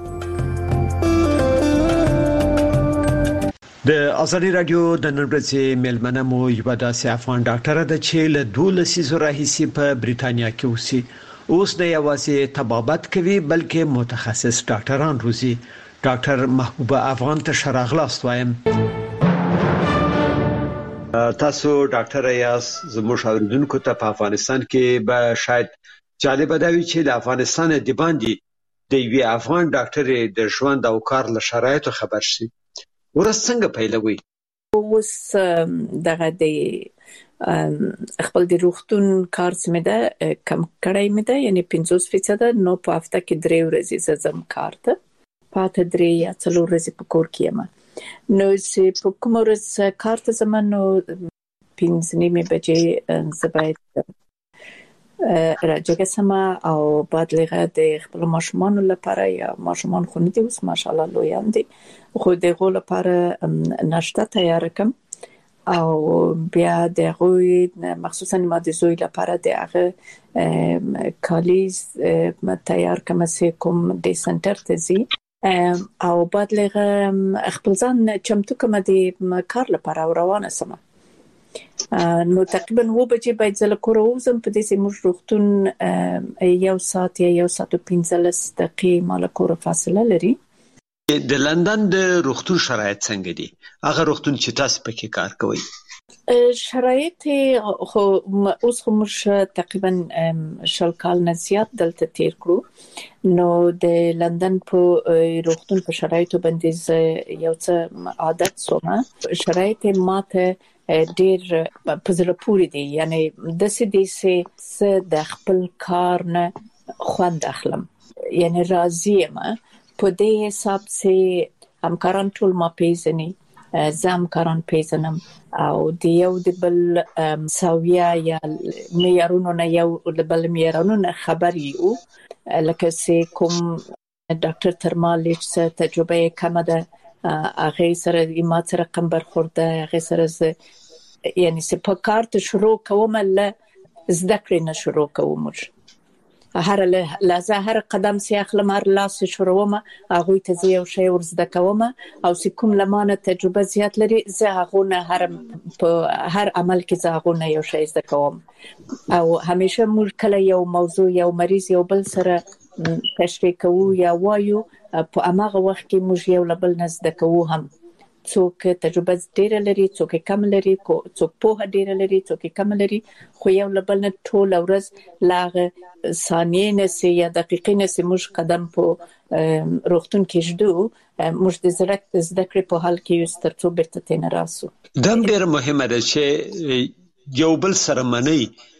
د ازادي رادیو د نن ورځې ملمنه مو یو داسې افغان ډاکټر ده چې له دولسي زره هیڅ په بریټانیا کې اوسي اوس نه یوازې طبابت کوي بلکې متخصص ډاکټران روزي. ډاکټر محبوبه افغان ته شراغلاست وایم. تاسو ډاکټر یاس زموږ اوریدونکو ته په افغانستان کې به شاید جالب دی چې د افغانستان د باندې د یو افغان ډاکټر د ژوند او کار له شرایطو خبر شي. ورځ څنګه پیلوي؟ اوس دغه د خپل د روغتون کار سمه ده کم کړای مې ده یعنی پنځوس فیصد نو په هفته کې درې ورځې زم کار ته پاته درې یا څلور ورځې په کور کې یم نو چې په کوم ورځ کار ته زم نو پنځه نیمه بجې زباید راځه سما او بعد لغه د خپل ماشومان لپاره یا ماشومان خو نه دي اوس ماشاءالله لویان دي خو دغه لپاره ناشته تیار کوم او بیا دغه مخصوصا ما د زوی لپاره دغه کالیز تیار کوم چې کوم د سنټر ته زی او بعد لغه خپل ځان چمتو کوم د کار لپاره روانه سم نو تقریبا و بجې باید زله کور وزم په دې سیمه روغتون یو ساعت یا یو ساعت او پنځلس دقیقې مال کور فاصله لري. د لندن د روغتون شرایط څنګه دي؟ هغه روغتون چې تاسو پکې کار کوئ شرایط خو اوس خو موږ تقریبا شل کال نه زیات دلته تیر کړو نو د لندن په روغتون په شرایطو باندې یو څه عادت سومه شرایط ماته ډیر په زړه پورې دي یعنی د سې د د خپل کار نه خوند اخلم یعنی راضی یم په دې حساب سي همکاران ټول ما پیژني، زه همکاران پیژنم او د یو د بل ساویه یا معیارونو نه یو د بل معیارونو نه خبر یو، لکه سي کوم ډاکټر ترمالیچ څه تجربه کمه ده هغه سره ما سره رقم برخورده، هغه سره یعنی سي په کار ته شروع کوم له زده کړې نه شروع کوم، هر لازه هر قدم سي اخلم هر لاس شروعم هغه ته زه یو شی ورزده کوم او سي کوم لمانه تجربه زیات لري زه هغه نه هر په هر عمل کې زه هغه نه یو شی زده کوم او همیشه موږ کله یو موضوع یو مریض یو بل سره تشریح کوو یا وایو په هغه وخت کې موږ یو بل نه زده کوو، هم څوک تجربه ډیره لري څوک کم لري څوک په ډیره لري څوک کم لري، خو یو بل نه ټول ورځ لاغه ثانیې نه سي یا دقیقې نه سي موږ قدم په روغتون کې جدو موږ د زړه زده کړې په حال کې یو سترڅو بیرته تین راسو. دم ډیر مهمه ده چې یو بل سره منی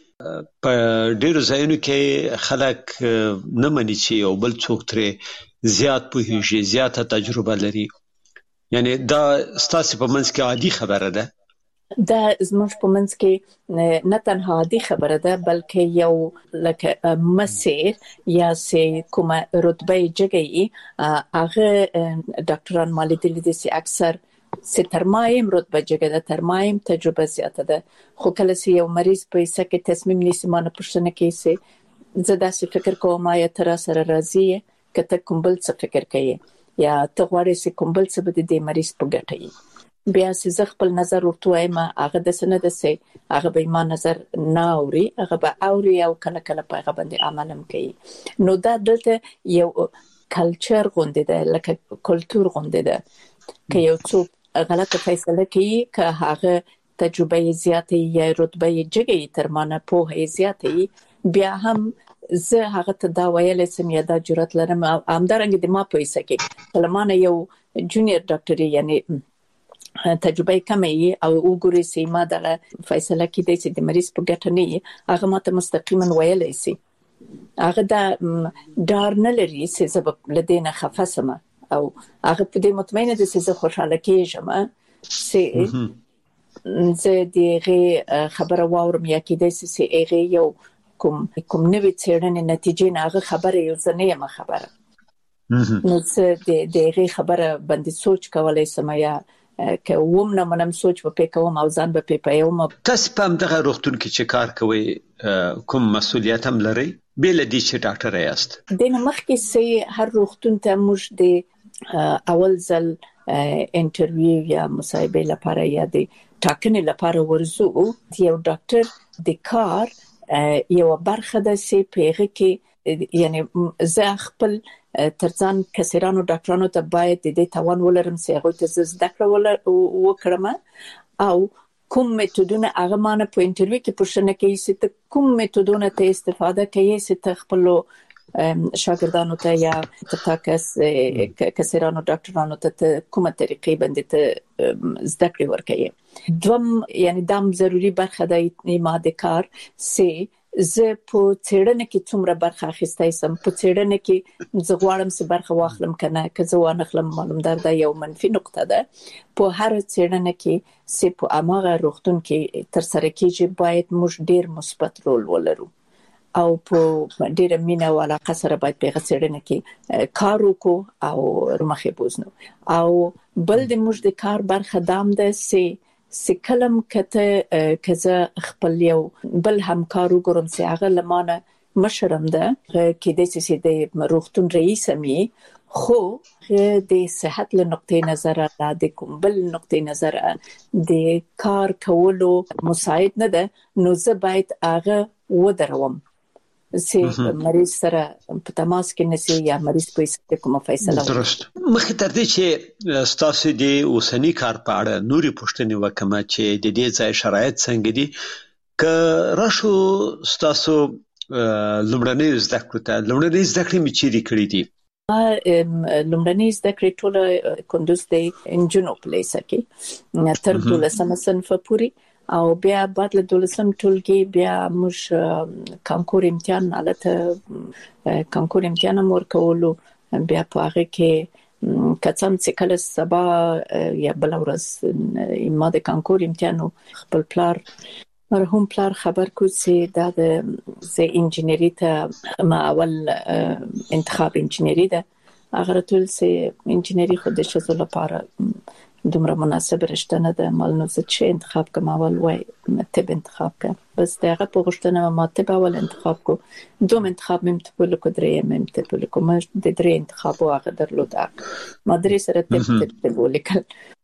په ډیرو ځایونو کې خلک نه مني چې یو بل څوک ترې زیات پوهیږي زیاته تجربه لري، یعنی دا ستاسو په منځ کې عادي خبره ده؟ دا زموږ په منځ کې نه تنها عادي خبره ده بلکې یو لکه مسیر یا سي کومه رتبه جګي هغه ډاکټران مالي دي سي اکثر سي ترمایم رتبه جګه ده، ترمایم تجربه زیاته ده، خو کله سي یو مریض په سکه تصمیم نیسي مانه پښتنه کې سي زه داسې فکر کوم یا تر سره راضي کته کوم بل څه فکر کوي یا ته غواړې چې کوم بل څه به د مریض په ګټه وي، بیا چې زه خپل نظر ورته وایم هغه د سند سي هغه به ما نظر نه اوري هغه به اوري او کله کله په هغه باندې عملم کوي، نو دا دلته یو کلچر غونډه ده لکه کلچر غونډه ده که یو څوک غلطه فیصله کوي که هغه تجربه زیاته یا رتبه جګي تر مانه په زیاته بیا هم زه هغه ته دا ویل سم یا دا جرأت لرم همدارنګه د ما پیسې کې کلمانه یو جونیئر ډاکټر یعنی تجربه کمه او وګوري سي ما دغه فیصله کې د سي د مریض په ګټه نه هغه ماته مستقیما ویل سي هغه دا ډار نه لري چې سبب لدينا خفاسمه او هغه په دې مطمئنه ده چې زه خوشاله کېږم سي زه دغه خبره واورم یا کې د سي هغه یو کوم کوم نوې څېړنې نتیجې نه هغه خبره یو ځنه یم خبره نو څه د دغه خبره باندې سوچ کولای سم یا که ووم نه منم سوچ په کوم او ځان به په یوم تاسو په دغه روغتون کې چې کار کوي کوم مسؤلیت هم لري بل دي چې ډاکټر یاست؟ د مخکې سي هر روغتون ته موږ د اول ځل انټرویو یا مصاحبه لپاره یا د ټاکنې لپاره ورزو یو ډاکټر د کار یو برخه د سي پیغه کې یعنی زه خپل ترڅان کسرانو ډاکټرانو ته باید د دې توان ولرم چې هغه ته زده کړم وکړم او کوم میتودونه هغه مانه په انټرویو کې پوښتنه کوي چې کوم میتودونه ته استفاده کوي چې ته خپل شاګردانو ته یا تاسو کسرانو ډاکټرانو ته کومه طریقې باندې ته زده کړې ورکوي. دوم یعنی دام ضروری برخه د ما د کار سي زه په څېړنه کې څومره برخه اخیستای سم په څېړنه کې زه غواړم چې برخه واخلم کنه که زه وانه خلم معلومدار ده یو منفي نقطه ده په هر څېړنه کې سي په اماغه روغتون کې تر سره کېږي باید موږ ډیر مثبت رول ولرو او په ډیره مینه او علاقه سره باید په څېړنه کې کار وکړو او مخې بوزنو او بل د موږ د کار برخه دام ده سي سکلم کته کزه خپل یو بل همکارو ګورم سي هغه لمانه مشرم ده کې د سي د روغتون رئیس مي خو د صحت له نقطې نظر را د کوم بل نقطې نظر د کار کولو مساعد نه ده نو زه باید هغه ودروم سي مریض سره په تماس کې نسی یا مریض په کومه فیصله درست مخکې تر دې چې ستاسو د اوسنی کار په اړه نوري پوښتنې وکم چې د دې ځای شرایط څنګه دي که راشو ستاسو لومړنۍ زده کړې ته لومړنۍ زده کړې مې چیرې کړې دي؟ لومړنۍ زده کړې ټول کندوز د انجنونو په لیسه کې تر دولسمه صنف پورې او بیا بعد له دولسم ټولګي بیا موږ کانکور امتحان حالت کانکور امتحان ورکولو بیا په هغه کې کڅم چې کله سبا یا بل ورځ ما د کانکور امتحان خپل پلار مرحوم پلار خبر کو چې دا د زه انجینری ته ما اول انتخاب انجینری ده هغه ټول چې انجینری خو د شزو لپاره دومره مناسب رشته نه ده مال نو زه چې انتخاب کوم اول وای طب انتخاب کوم بس دغه په غوښتنه ما طب اول انتخاب کو دوم انتخاب مم ته په لکه درې مم ته په لکه ما د درې انتخاب واغه درلود ما درې سره طب طب ولیکل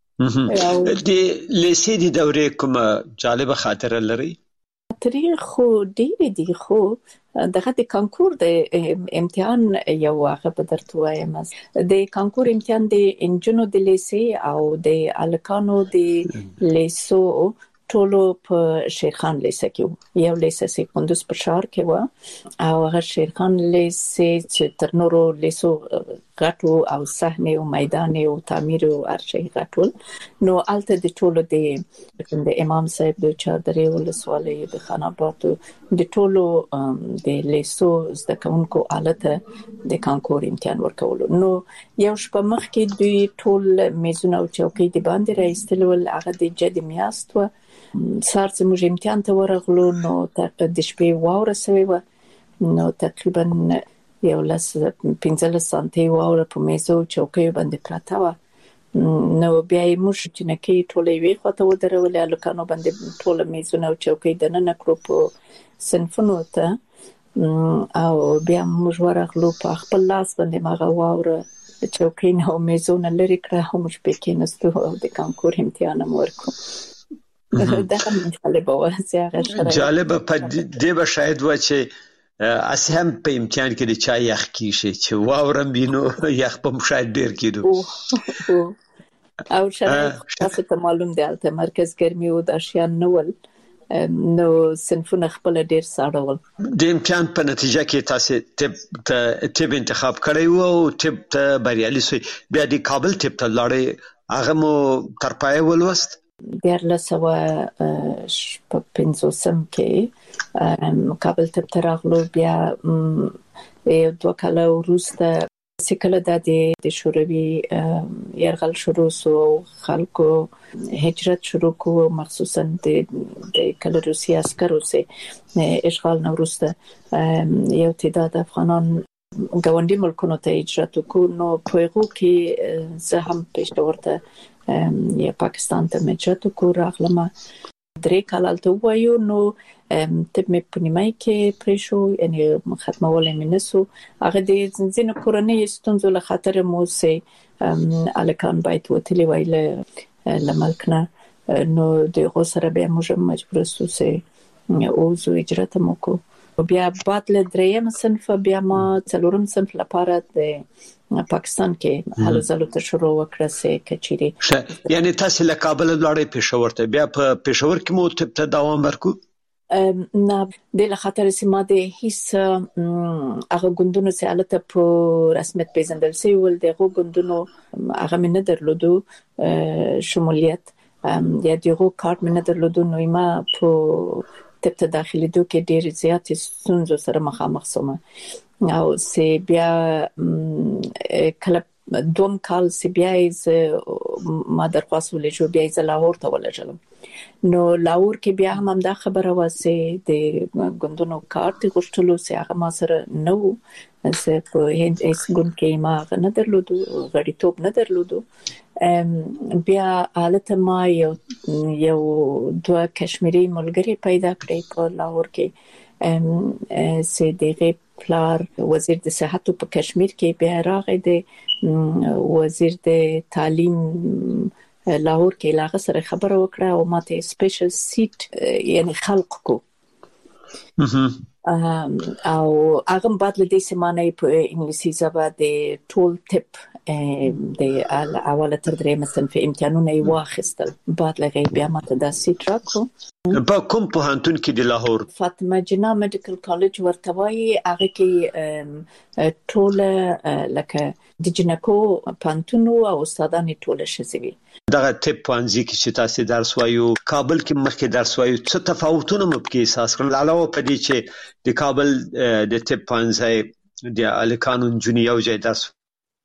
د لیسې د دورې کومه جالبه خاطره لري تاریخ خو ډېر دي خو دغه د کانکور د امتحان یو واقع په درته وایم د کانکور امتحان د انجنونو د لیسې او د الکانو د لیسو ټولو په شیرخان لیسه کې یو لیسه سي کندوز په شهر کې و او هغه شیرخان لیسه چې تر نورو لیسو غټو او صحنه او میدان او تعمیر او ارشي غټول نو الته د ټولو د د امام صاحب د چادرې ولسوالۍ د خاناباتو د ټولو د لیسو د کوونکو آلته د کانکور امتحان ورکول نو یو شپه مخ کې دوی ټول میزونه او چوکۍ د باندې راځتل ول هغه د جد میاست و سار چې موږ امتحان ته ورغلو نو د شپې واوره سوي و نو تقریبا یو لس پنځه سانتي واوره په میزو چوکۍ باندې پراته و نو بیا موږ چې نکي ټولې وی خواته ودرول الکانو باندې ټول میزونه او چوکۍ د نن کړو په صنفونو ته او بیا موږ ورغلو په خپل لاس باندې ماغه واوره چوکۍ نه میزونه لري کړه هم موږ پکې نستو د کانکور امتحان ورکو دا هم جالب و جالب په دې به شاید و چې اسهم په امتحان کې د چا یخ کیږي چې واورم بینو یخ په مشاهد ډیر کیدو او شاید تاسو ته معلوم دی البته مرکز ګرمي او د اشیان نول نو صنفونه خپل ډیر ساړول د امتحان په نتیجه کې تاسو طب طب انتخاب کړی وو او طب ته بریالي شوی بیا د کابل طب ته لاړې هغه مو تر پای ولوست دیارلس سوه شپږ پنځوسم کې کابل ته تراغلو بیا یو دوه کاله وروسته چې کله د شوروي یرغل شروع شو خلکو هجرت شروع کو مخصوصا د کله روسي عسکرو سه اشغال نو وروسته یو تعداد افغانان ګاونډي ملکونو ته هجرت وکړو نو په هغه کې زه هم پېښور ته یا پاکستان ته مجرد کو راغلم درې کال الته وایو نو طب مې په نیمای کې پریشو یعنی ختمول مې نسو هغه د ځینې کورنۍ ستونزو له خاطر مو سه الکان باید وتلی ویل لملکنا نو د غوسره به موږ مجبور سو سه او زو هجرت مو کو بیا بعد له دریم صنف بیا ما څلورم صنف لپاره د پاکستان کې حلو زلو ته شروع وکړه سه کچيري یعنی تاسو له کابل لاړې پېښور ته بیا په پېښور کې مو طب ته دوام ورکو نه د له خاطر سیمه د هیڅ هغه ګوندونو سه الته په رسمیت پیژندل سي ول دغه ګوندونو هغه من درلودو شمولیت یا دغه کارت من درلودو نو ما په طب ته داخلي دوه کې ډېر زیات ستونزو سره مخامخ شوم او سی بیا کله دوم کال سی بیا از ما درخواست ولې بیا از لاهور ته ولېږم نو لاهور کې بیا هم دا خبره واسه د ګوندونو کارت غوښتلو سي هغه ما سره نو زه په هند ایس ګوند کې ما نه درلودو غړي توپ نه درلودو بیا حالت ما یو یو دوه کشمیری ملګری پیدا کړی په لاهور کې سي دغه پلار وزیر د صحت په کشمیر کې بیا راغی د وزیر د تعلیم لاهور کې لاغه سره خبره وکړه او ماته سپیشل سیټ یعنی خلق کو او هغه بعد له دې سیمانه په انګلیسي ژبه د ټول ټپ د اوله تر درېمه صنف امتحانونه یې واخیستل بعد له بیا ماته دا سیټ راکړو په کوم پوهنتون کې د لاهور فاطمه جنا میډیکل کالج ورته وایي هغه کې ټول لکه د جنکو پانتونو او استادان ټول شزوي دغه طب پوهنځي کې چې تاسو درس وایو کابل کې مخکې درس وایو څه تفاوتونه مو پکې احساس کړل علاوه په دې چې د کابل د طب پوهنځي د الکانون جونیو ځای درس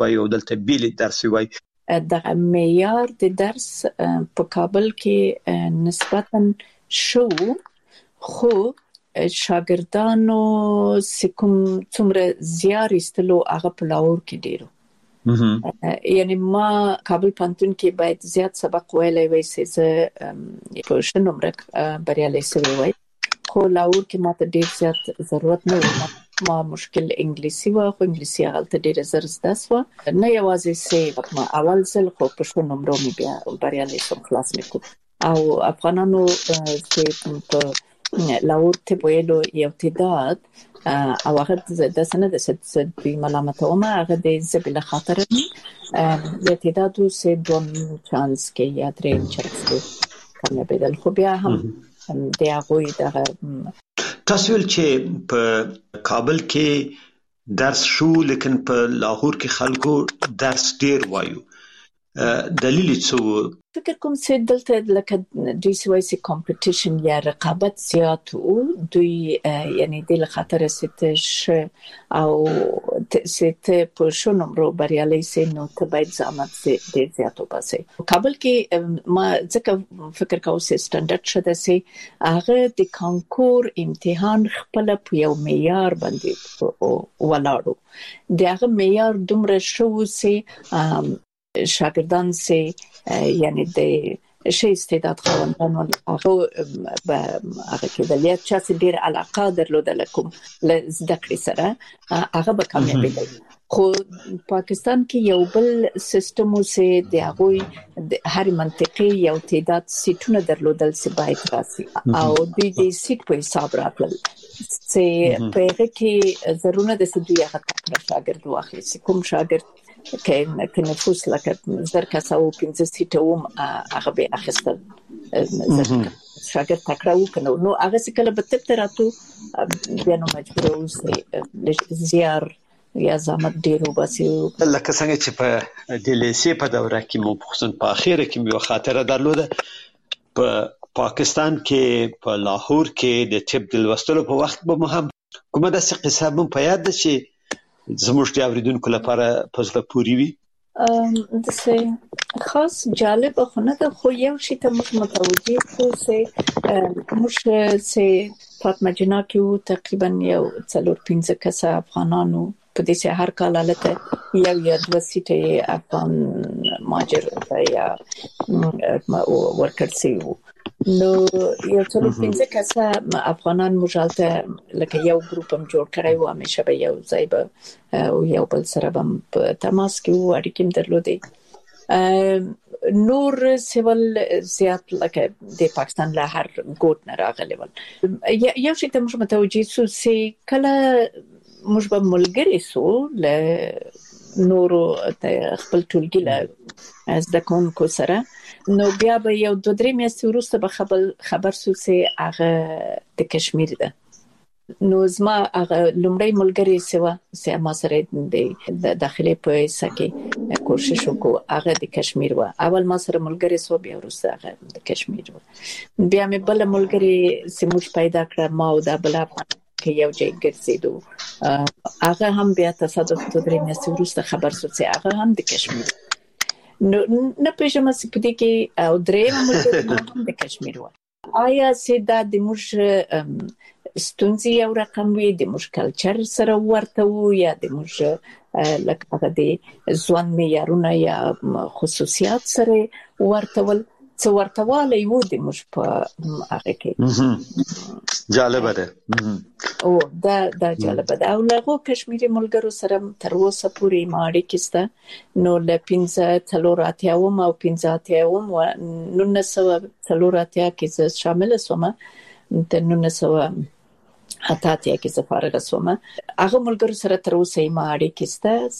وایي او دلته بیل درس وایي. د معیار د درس په کابل کې نسبتاً شو، خو شاګردانو سکم څومره زیار استلو هغه په لاهور کې ډیرو. یعنی ما کابل پانتون کې باید زیات سبق ویلی وای چې زه په ښه نمره بریالی سوی وای، خو لاهور کې ماته ډیر زیات ضرورت نه و. ما مشکل انګلیسي و، خو انګلیسي هغه ډیره زر زده سوه، نه یوازې چې ما اول ځل خو په ښه نمرو مې بیا بریالی سوم، خلاص مې کړ. او افغانانو چې په لاهور طب ویلو یو تعداد او هغه د سند د ست دوی ملامتومه، هغه د زبیل خاطر د تعدادو سه دوم چانس کې یا دریم چانس کې کامیابیدل، خو بیا هم د هغوی دغه تاسو ول چې په کابل کې درس شو لیکن په لاهور کې خلکو درس ډیر وایو، دلیل څه؟ فکر کوم چې دلته لکه دوی سوای سي کمپټیشن یا رقابت زیات وو، دوی یعنی د خاطر ستش او ست په شو نمبر بریالي سي نو ته باید زحمت ډیر زیات وباسي. کابل کې ما ځکه فکر کوم چې سټانډرډ شته سي هغه د کانکور امتحان خپل په یو معیار باندې ولاړو، دغه معیار دومره شو سي شاګردان سي یعنی د شي استعداد خواندان هغه به هغه کې د لیت چا چې ډیر علاقه درلوده کوم زده کړې سره هغه به کامیابی. خو پاکستان کې یو بل سیستم سي د هغه د هر منطقي یو تعداد سیټونه درلودل سي باید راسي او د دې سیټ په حساب راغل سي په هغه کې ضرورت د سدوی هغه شاګرد واخلي سي کوم شاګرد کې کې نفوس لکه زر کسه او پنځه سیټه وم هغه به اخیستل شاګرد تکړه وکنو نو هغه څه کله به تپ راتو بیا نو مجبور اوسې زیار یا زحمت ډیر وباسي. لکه څنګه چې په د لیسې په دوره کې مو خصوصا په اخیره کې یو خاطره درلوده په پاکستان کې په لاهور کې د طب د لوستلو په وخت به مو هم کومه داسې قصه مو په یاد ده چې زموږ د اوریدونکو لپاره په زړه پورې وي؟ ام د څه خاص جالب خو نه ده، خو یو شی ته موږ متوجه شو چې موږ چې فاطمه جنا کې تقریبا یو څلور پنځه کسه افغانانو په دې چې هر کال الته یو یا دوه سیټه افغان ماجر یا ورکر سي نو یو څلور پنځه کسه افغانان مجالته لکه یو ګروپ هم جوړ کړی و، همیشه به یو ځای به او یو بل سره به په تماس کې و، اړیکې درلودې. نور سیول زیات لکه د پاکستان له هر ګوټ نه راغلي ول. یو شی ته موږ متوجه سو چې کله موږ به ملګری سو له نورو خپل ټولګي له زده کوونکو سره، نو بیا به یو دوه درې میاشتې وروسته به خبر خبر سو چې هغه د کشمیر ده. نو زما هغه لومړی ملګری سوا چې ما سره د داخلي په سکه کوشش وکړ هغه د کشمیر و، اول ما سره ملګری سو بیا وروسته هغه د کشمیر و، بیا مې بل ملګری سموش پیدا کړ ما او دا بل کې یو ځای ګرځیدو هغه هم بیا تصادف دوه درې میاشتې وروسته خبر سو چې هغه هم د کشمیر نو نه پېژنم چې په دې کې او درې ملګری د کشمیر و. آیا چې دا د موږ ستونزې یو رقم وي د موږ کلچر سره ورته وو یا د موږ لکه هغه د ځوان معیارونه یا خصوصیات سره ورته ول څه ورته والی وو د موږ په هغه کې جالبه ده او دا دا جالبه ده. او له کشمیري ملګرو سره تر اوسه پورې ما اړیکې شته، نو له پنځه څلور اتیاوم او پنځه اتیاوم و نولس سوه څلور اتیا کې زه شامل شوم، د نولس سوه اته اتیا کې زه فارغه شوم. هغه ملګرو سره تر اوسه ما اړیکې شته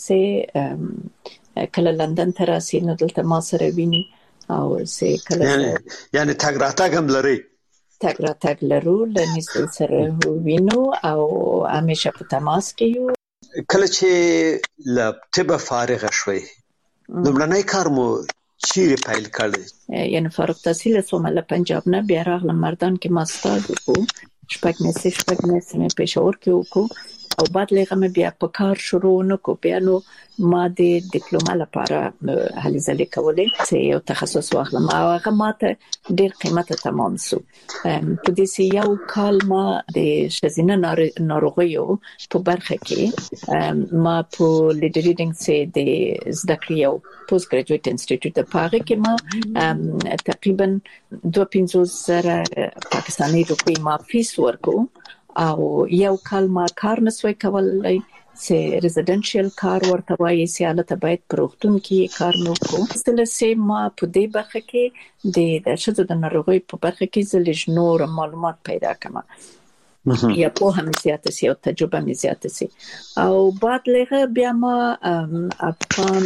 چې کله لندن ته راسي نو دلته ما سره ویني او سه کله یعنی تاګ راتګ هم لري تاګ راتګ لرو لنیستل سره وینو او همیشه په تماس کې یو. کله چې ل طب فارغ شوي لومړنی کار مو چیرې پیل کړی؟ یعنی فارغ تحصیل سوم له پنجاب نه بیا راغلم مردان کې ماستر وکړو، شپږ میاشتې شپږ میاشتې مې پېښور کې وکړو، او بعد لغه مې بیا په کار شروع نکو بیا نو ما د ډیپلوما لپاره هلې ځلې کولې چې یو تخصص واخلم او هغه ماته ډېر قیمته تمام سو په دې یو کال ما د شزینه ناروغیو په برخه کې ما په لیډ ریډینګ سي د زده کړې یو پوسټ ګریجویټ انسټیټیوټ د پاره کې ما تقریبا دوه پنځوس زره پاکستاني روپۍ ما فیس ورکو او یو کال ما کار نسوي کولای چې ریزیدنشل کار ورته وایي چې حالت باید پروختون کې کار نو کو ستل سي ما په دې برخه کې د شذو د ناروغي په برخه کې زلج نور معلومات پیدا کما یا په هم زیاته سي او تجربه مې زیاته سي او بعد لغه بیا ما افغان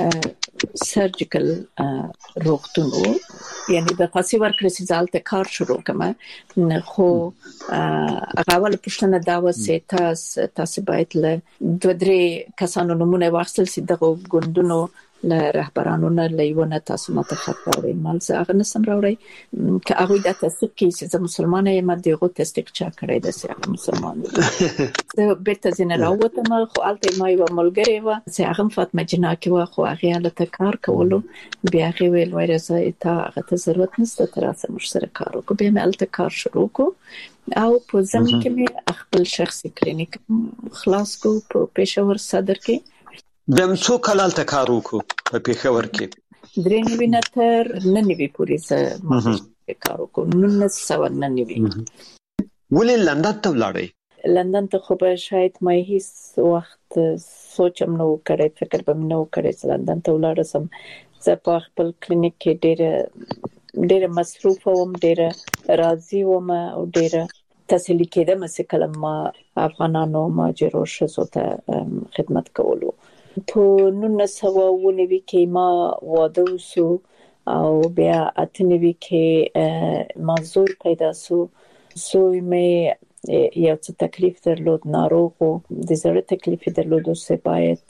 سرجیکل روغتونو یعنی د خاصي ورکړې سي ځالته کار شروع کما خو هغه ول پښتنه دا وسه تاسو تاسو باید له دوه درې کسانو نمونه واخیستل سي دغه ګوندونو له رهبرانو نه لیونه تاسو ماته خبرې مال څنګه نسم راوړی که هغه د تاسو کې چې مسلمان یم دغه تصدیق چا کړی د سیاق مسلمان زه بیرته زنه راوته ما خو الته ما یو ملګری و چې هغه فاطمه جنا کې و خو هغه له کار کولو بیا هغه ویل وایي چې تا هغه ضرورت نشته تر اوسه مش سره کار وکړو بیا مې الته کار شروع کو او په زمين کې مې خپل شخصي کلینیک خلاص کو په پېښور صدر کې د څو کال ته کار وکړو په پېښور کې درې نوي نتر نه نیوي پوری زه کار وکړو نو نه سو نه نیوي ولې لندن ته ولاړې لندن ته خو به شاید مې هیڅ وخت سوچم نو کړې فکر به نو کړې چې لندن ته ولاړ سم زه په خپل کلینیک کې ډېر ډېر مصروف وم ډېر راضي وم او ډېر تسلی کېدم چې کله ما افغانانو ماجرو شزو ته خدمت کولو په نن سوا ونوي کې ما واده وسو او بیا اتنوي کې ما زوی پیدا سو زوی مې یو څه تکلیف درلود ناروغ د زړه تکلیف درلود او سه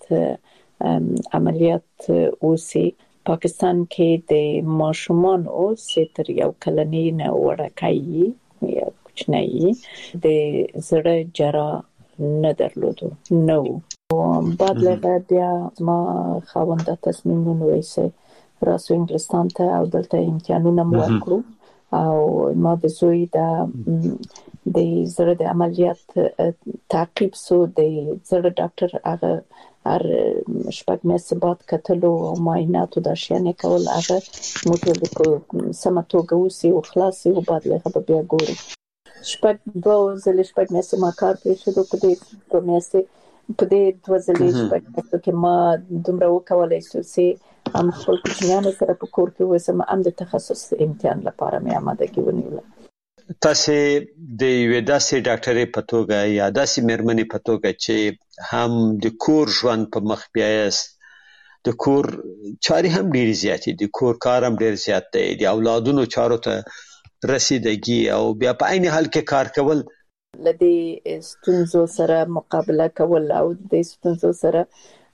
باید عملیات وسی پاکستان کې د ماشومان او ستر یو کلنی نه وړکای یا کوچنی د زړه جرا نه درلود نو بعد له بیا ما خاوند تصمیم ونیسه راسو انګلستان ته او دلته امتحانونه مو وکړو او ما د زوی د د زړه د عملیات تعقیب سو د زړه ډاکټر هغه هر شپږ میاشتې بعد کتلو او معایناتو د شیانه کول هغه موږ د سماتوګه وسی او خلاصي او بعد له بیا ګورو شپږ دوه ځلې شپږ میاشتې ما کار پرې شو په دې دوه میاشتې په دې دوه ځلې شپږ کې ما دومره وکولای شو چې هم خپل کوچنیانو سره په کور کې وسم هم د تخصص امتحان لپاره مې آمادګي ونیوله تاسو د یو داسې ډاکټرې په توګه یا داسې مېرمنې په توګه چې هم د کور ژوند په مخ بیاست د کور چاري هم ډېر زیاتې دي کور کار هم ډېر زیات دی د اولادونو چارو ته رسیدګي او بیا په عین حال کې کار کول لدی ستونزو سره مقابله کول او د ستونزو سره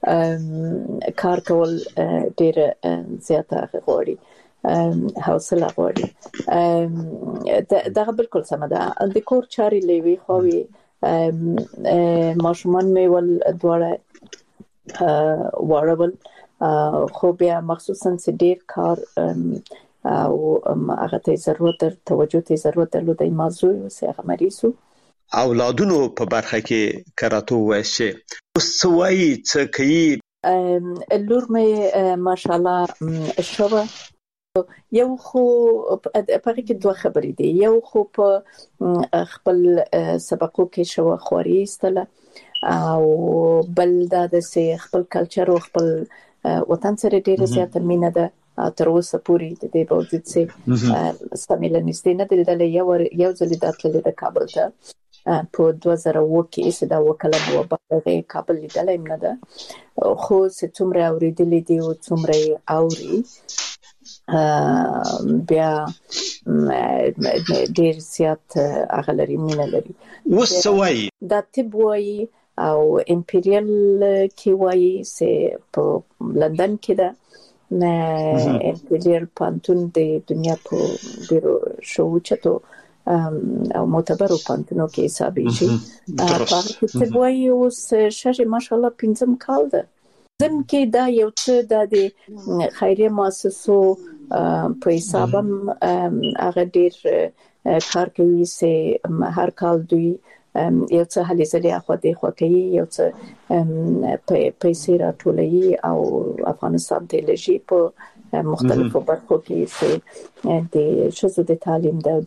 کار کول ډیر زیاته غوړي حوصله غوړي دا بالکل سم ده د کور چاري لوي خو ماشومان مې ول دواړه وړول خو بیا مخصوصا چې ډیر کار او هغه ته ضرورت توجه ته ضرورت درلود د موضوع او هغه مریضو اولادونو په برخه کې کراته وایي اوس سوي څه کوي لور مې ماشاءالله شوه یو خو په هغه کې دوه خبرې دي یو خو په خپل سبقو کې شوه خوري استله او بل دا د خپل کلچر او خپل وطن سره ډیره زیاته مینه ده تر اوسه پوری د دې باوجود چې سمېل نشته نه دلته یو یو ځل د اتل د کابل ته په دوه زره اووه کې چې دا وکاله مو په کابل لیدل نه ده خو چې څومره اوریدلې دي او څومره اوري بیا ډیر زیات اغلري مینه لري وسوي دا طب وایي او امپریال کې وایي چې په لندن کې ده نه امپریال پانتون د دنیا په ډیرو شو چتو او معتبرو پانتونو کې حسابېږي په هغه کې وایي اوس شاشه ماشاءالله پنځم کال ده ځم کې دا یو څه د خیریه مؤسسو په حسابم هغه ډیر کار کوي چې هر کال دوی یو څه هلې ځلې اخوا دی خوا کوي یو څه پیسې راټولوي او افغانستان ته لږی په مختلفو برخو کې چې د ښځو د تعلیم د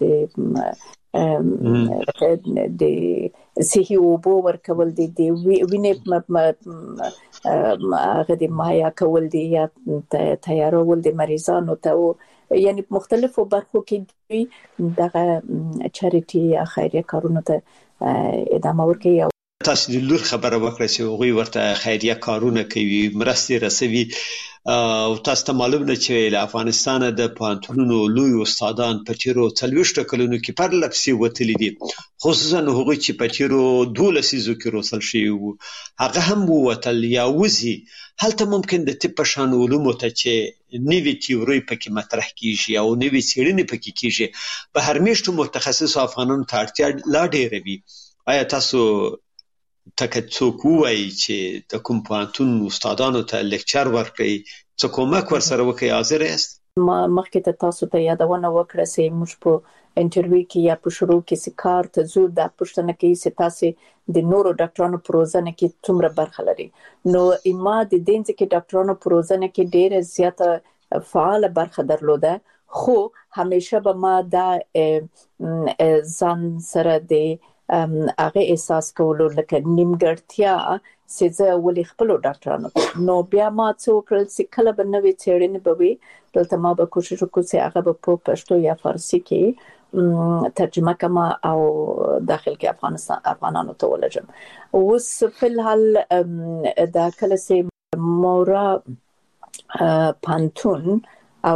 د صحي اوبو ورکول دي د وینې هغه د مایا کول دي یا تیارول د مریضانو ته یعنی مختلفو برخو کې دوی دغه چاریټي یا خیریه کارونه ته ادامه ورکوي. تاسو د لور خبره وکړه چې هغوی ورته خیریه کارونه کوي مرستې رسوي او تاسو ته معلوم نه چې له افغانستان د پوهنتونونو لوی استادان په تیرو څلوېښت کلونو کې پرلپسې وتلي دي خصوصا هغوی چې په تیرو دولس لسیزو کې روزل شوي وو هغه هم ووتل یا وځي هلته ممکن د طب په شان علومو ته چې نوي تیوري پکې مطرح کیږي او نوي څېړنې پکې کیږي په هر میاشتو متخصصو افغانانو ته اړتیا لا ډېره وي. آیا تاسو تکه څوک وایي چې د کوم پوهنتون استادانو ته لیکچر ورکړي څه کومک ورسره وکړي حاضر یاست؟ ما مخکې ته تاسو ته یادونه وکړه چې موږ په انټرویو کې یا په شروع کې سکار ته زو د پښتنه کې چې تاسو د نورو ډاکټرانو پروژنه کې څومره برخه لري نو اما د دینځ کې ډاکټرانو پروژنه کې ډېر زیاته فعال برخه درلوده خو همیشه به ما دا ځان سره د هغه احساس کولو لکه نیمګړتیا چې زه ولې خپل ډاکټرانو نو بیا ما څو کړل چې کله به نوې څېړنې به وي دلته ما به کوشش وکړم چې هغه به په پښتو یا فارسی کې ترجمه کما او داخل کې افغانستان افغانانو ته ولجم اوس په الحال دا کله چې مورا پانتون او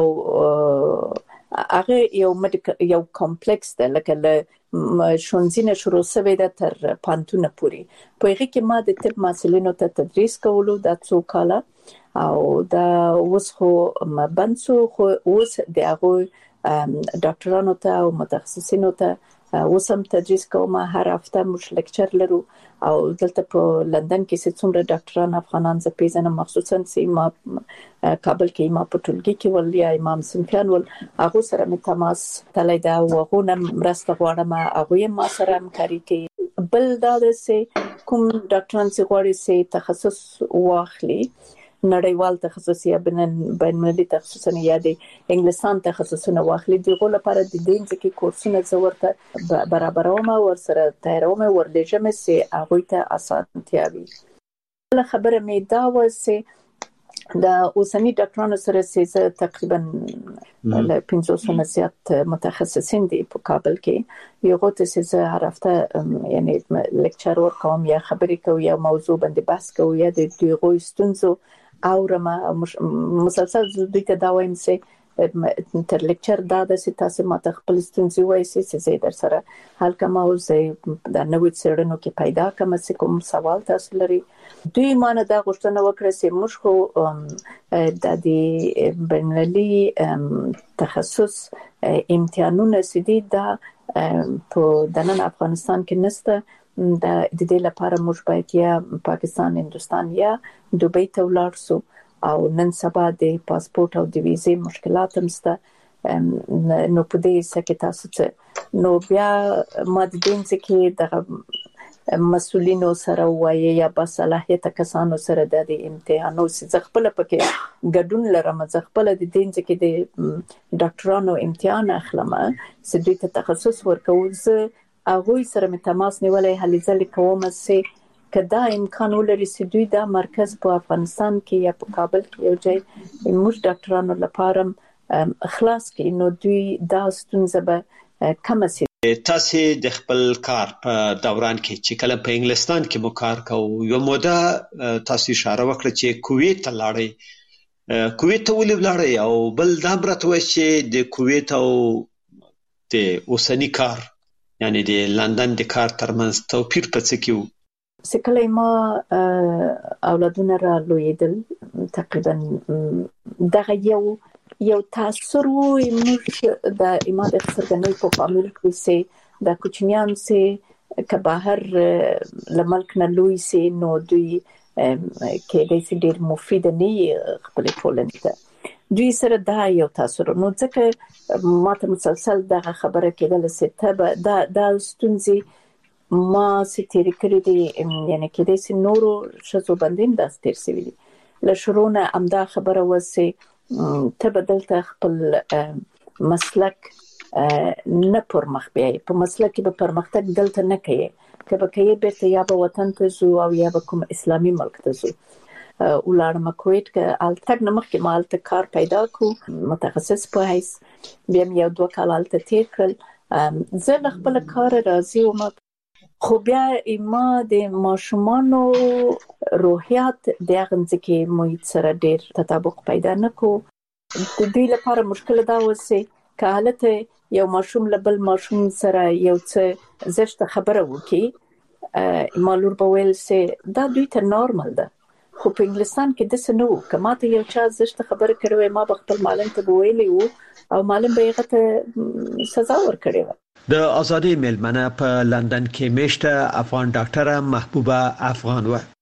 هغه یو یو کمپلیکس ده لکه له شونځینه شروع شوی ده تر پانتونه پوري په هغه کې ما د طب مسلینو ته تدریس کولو د څو کاله او دا اوس خو بنسو خو اوس د هغه ډاکټرانو ته او متخصصینو ته اوس هم تدریس کوم هر هفته موږ لیکچر لرو او دلته په لندن کې چې څومره ډاکټران افغانان ز پیژنم مخصوصا چې ما کابل کې ما په ټولګي کې ول یا امام سنفیان ول هغه سره مې تماس تللی دا وغونه مرسته غواړم هغه ما سره همکاري کوي بل دا چې کوم ډاکټران چې غواړي چې تخصص واخلي نړیوال تخصص یا بین المللي تخصص نه یا د انګلیسان تخصصونه واخلي دغه لپاره د دې ځکه کورسونه زورته برابروم او سره تیاروم ورلېجم سي هغه ته اسانتیا وي. بل خبره مې دا و چې د اوسنی ډاکټرانو سره چې تقریبا له پنځوس نه زیات متخصصین دي په کابل کې یو غوته چې هر هفته یعنی لیکچر ورکوم یا خبرې کوم یا موضوع باندې بحث کوم یا د دوی ستونزو اورما مسلسل دوی ته دا وایم چې تر لیکچر دا د سیاسي ماته خپل ستونزې وایي چې زه در سره حل کوم او زه د نوې څېړنو کې پیدا کوم چې کوم سوال تاسو لري دوی مانه دا غوښتنه وکړه چې موږ خو د دې بینالمللي تخصص امتحانونه سدي دا په دنن افغانستان کې نسته د دې لپاره موږ باید یا پاکستان هندستان یا دوبۍ ته ولاړ شو او نن سبا د پاسپورت او د ویزې مشکلات هم شته نو په دې سکه تاسو ته نو بیا ما د دې ځکه د مسولینو سره وایي یا بصلاحیت کسانو سره د امتحانو چې خپل پکې ګډون لرم چې خپل د دې ځکه د ډاکټرانو امتحان اخلم چې دوی ته تخصص ورکوي هغه سره مې تماس نیولې هلې ځلې کوم چې کدا امکان ولري چې دوی دا مرکز په افغانستان کې یا په کابل کې یو ځای موږ ډاکټرانو لپاره خلاص کړي نو دوی دا ستونزه به کم شي. تاسو د خپل کار په دوران کې چې کله په انګلستان کې مو کار کوو یو موده تاسو اشاره وکړه چې کویت ته لاړی کویت ته ولې لاړی او بل دا برته و چې د کویت او د اوسنی کار یعنی د لندن د کار ترمنځ توپیر په څه کې وو؟ سکله ما اولادونه را لویدل تقریبا دغه یو یو تاثر وي موږ د ایماد څرګندۍ په فامیل کې سي د کوچنیان سي که بهر لملک نه لوی سي نو دوی کې د سي ډیر مفید نه خپل ټولنې ته دوی سره دا یو تاثر نو ځکه ماته مسلسل دا خبره کېدل سي ته دا د ستونزې ما ستیر کړی دي یعنی کې د سي نورو شذو بندین د ستیر سوي له شروع امدا خبره وسه ته بدلته خپل مسلک نه پر مخ بیاي په مسلک کې به پرمختګ دلته نه کوي کله کې بیرته یا به وطن ته زو او یا به کوم اسلامي ملک ته زو ولارم کویت ک التګ نمخ کې مال ته کار پیدا کو متخصص په هیڅ بیا یو دوه کال الته تیر کړ زه خپل کار راځي او خو بیا ما د ماشومانو روحیات د هغه ځکه محیط سره ډیر تطابق پیدا نکو د دوی لپاره مشکل دا وسه که حالت یو ماشوم لبل ماشوم سره یو څه زشت خبره وکي مالور په ویل سي دا دوی ته نورمال ده خو په انګلستان کې د سنو کماته یو چا زشت خبره کړو ما خپل معلم ته ویلی وو او معلم به هغه ته سزا ورکړي د ازادي ملمنه په لندن کې میشته افغان ډاکټره محبوبه افغان و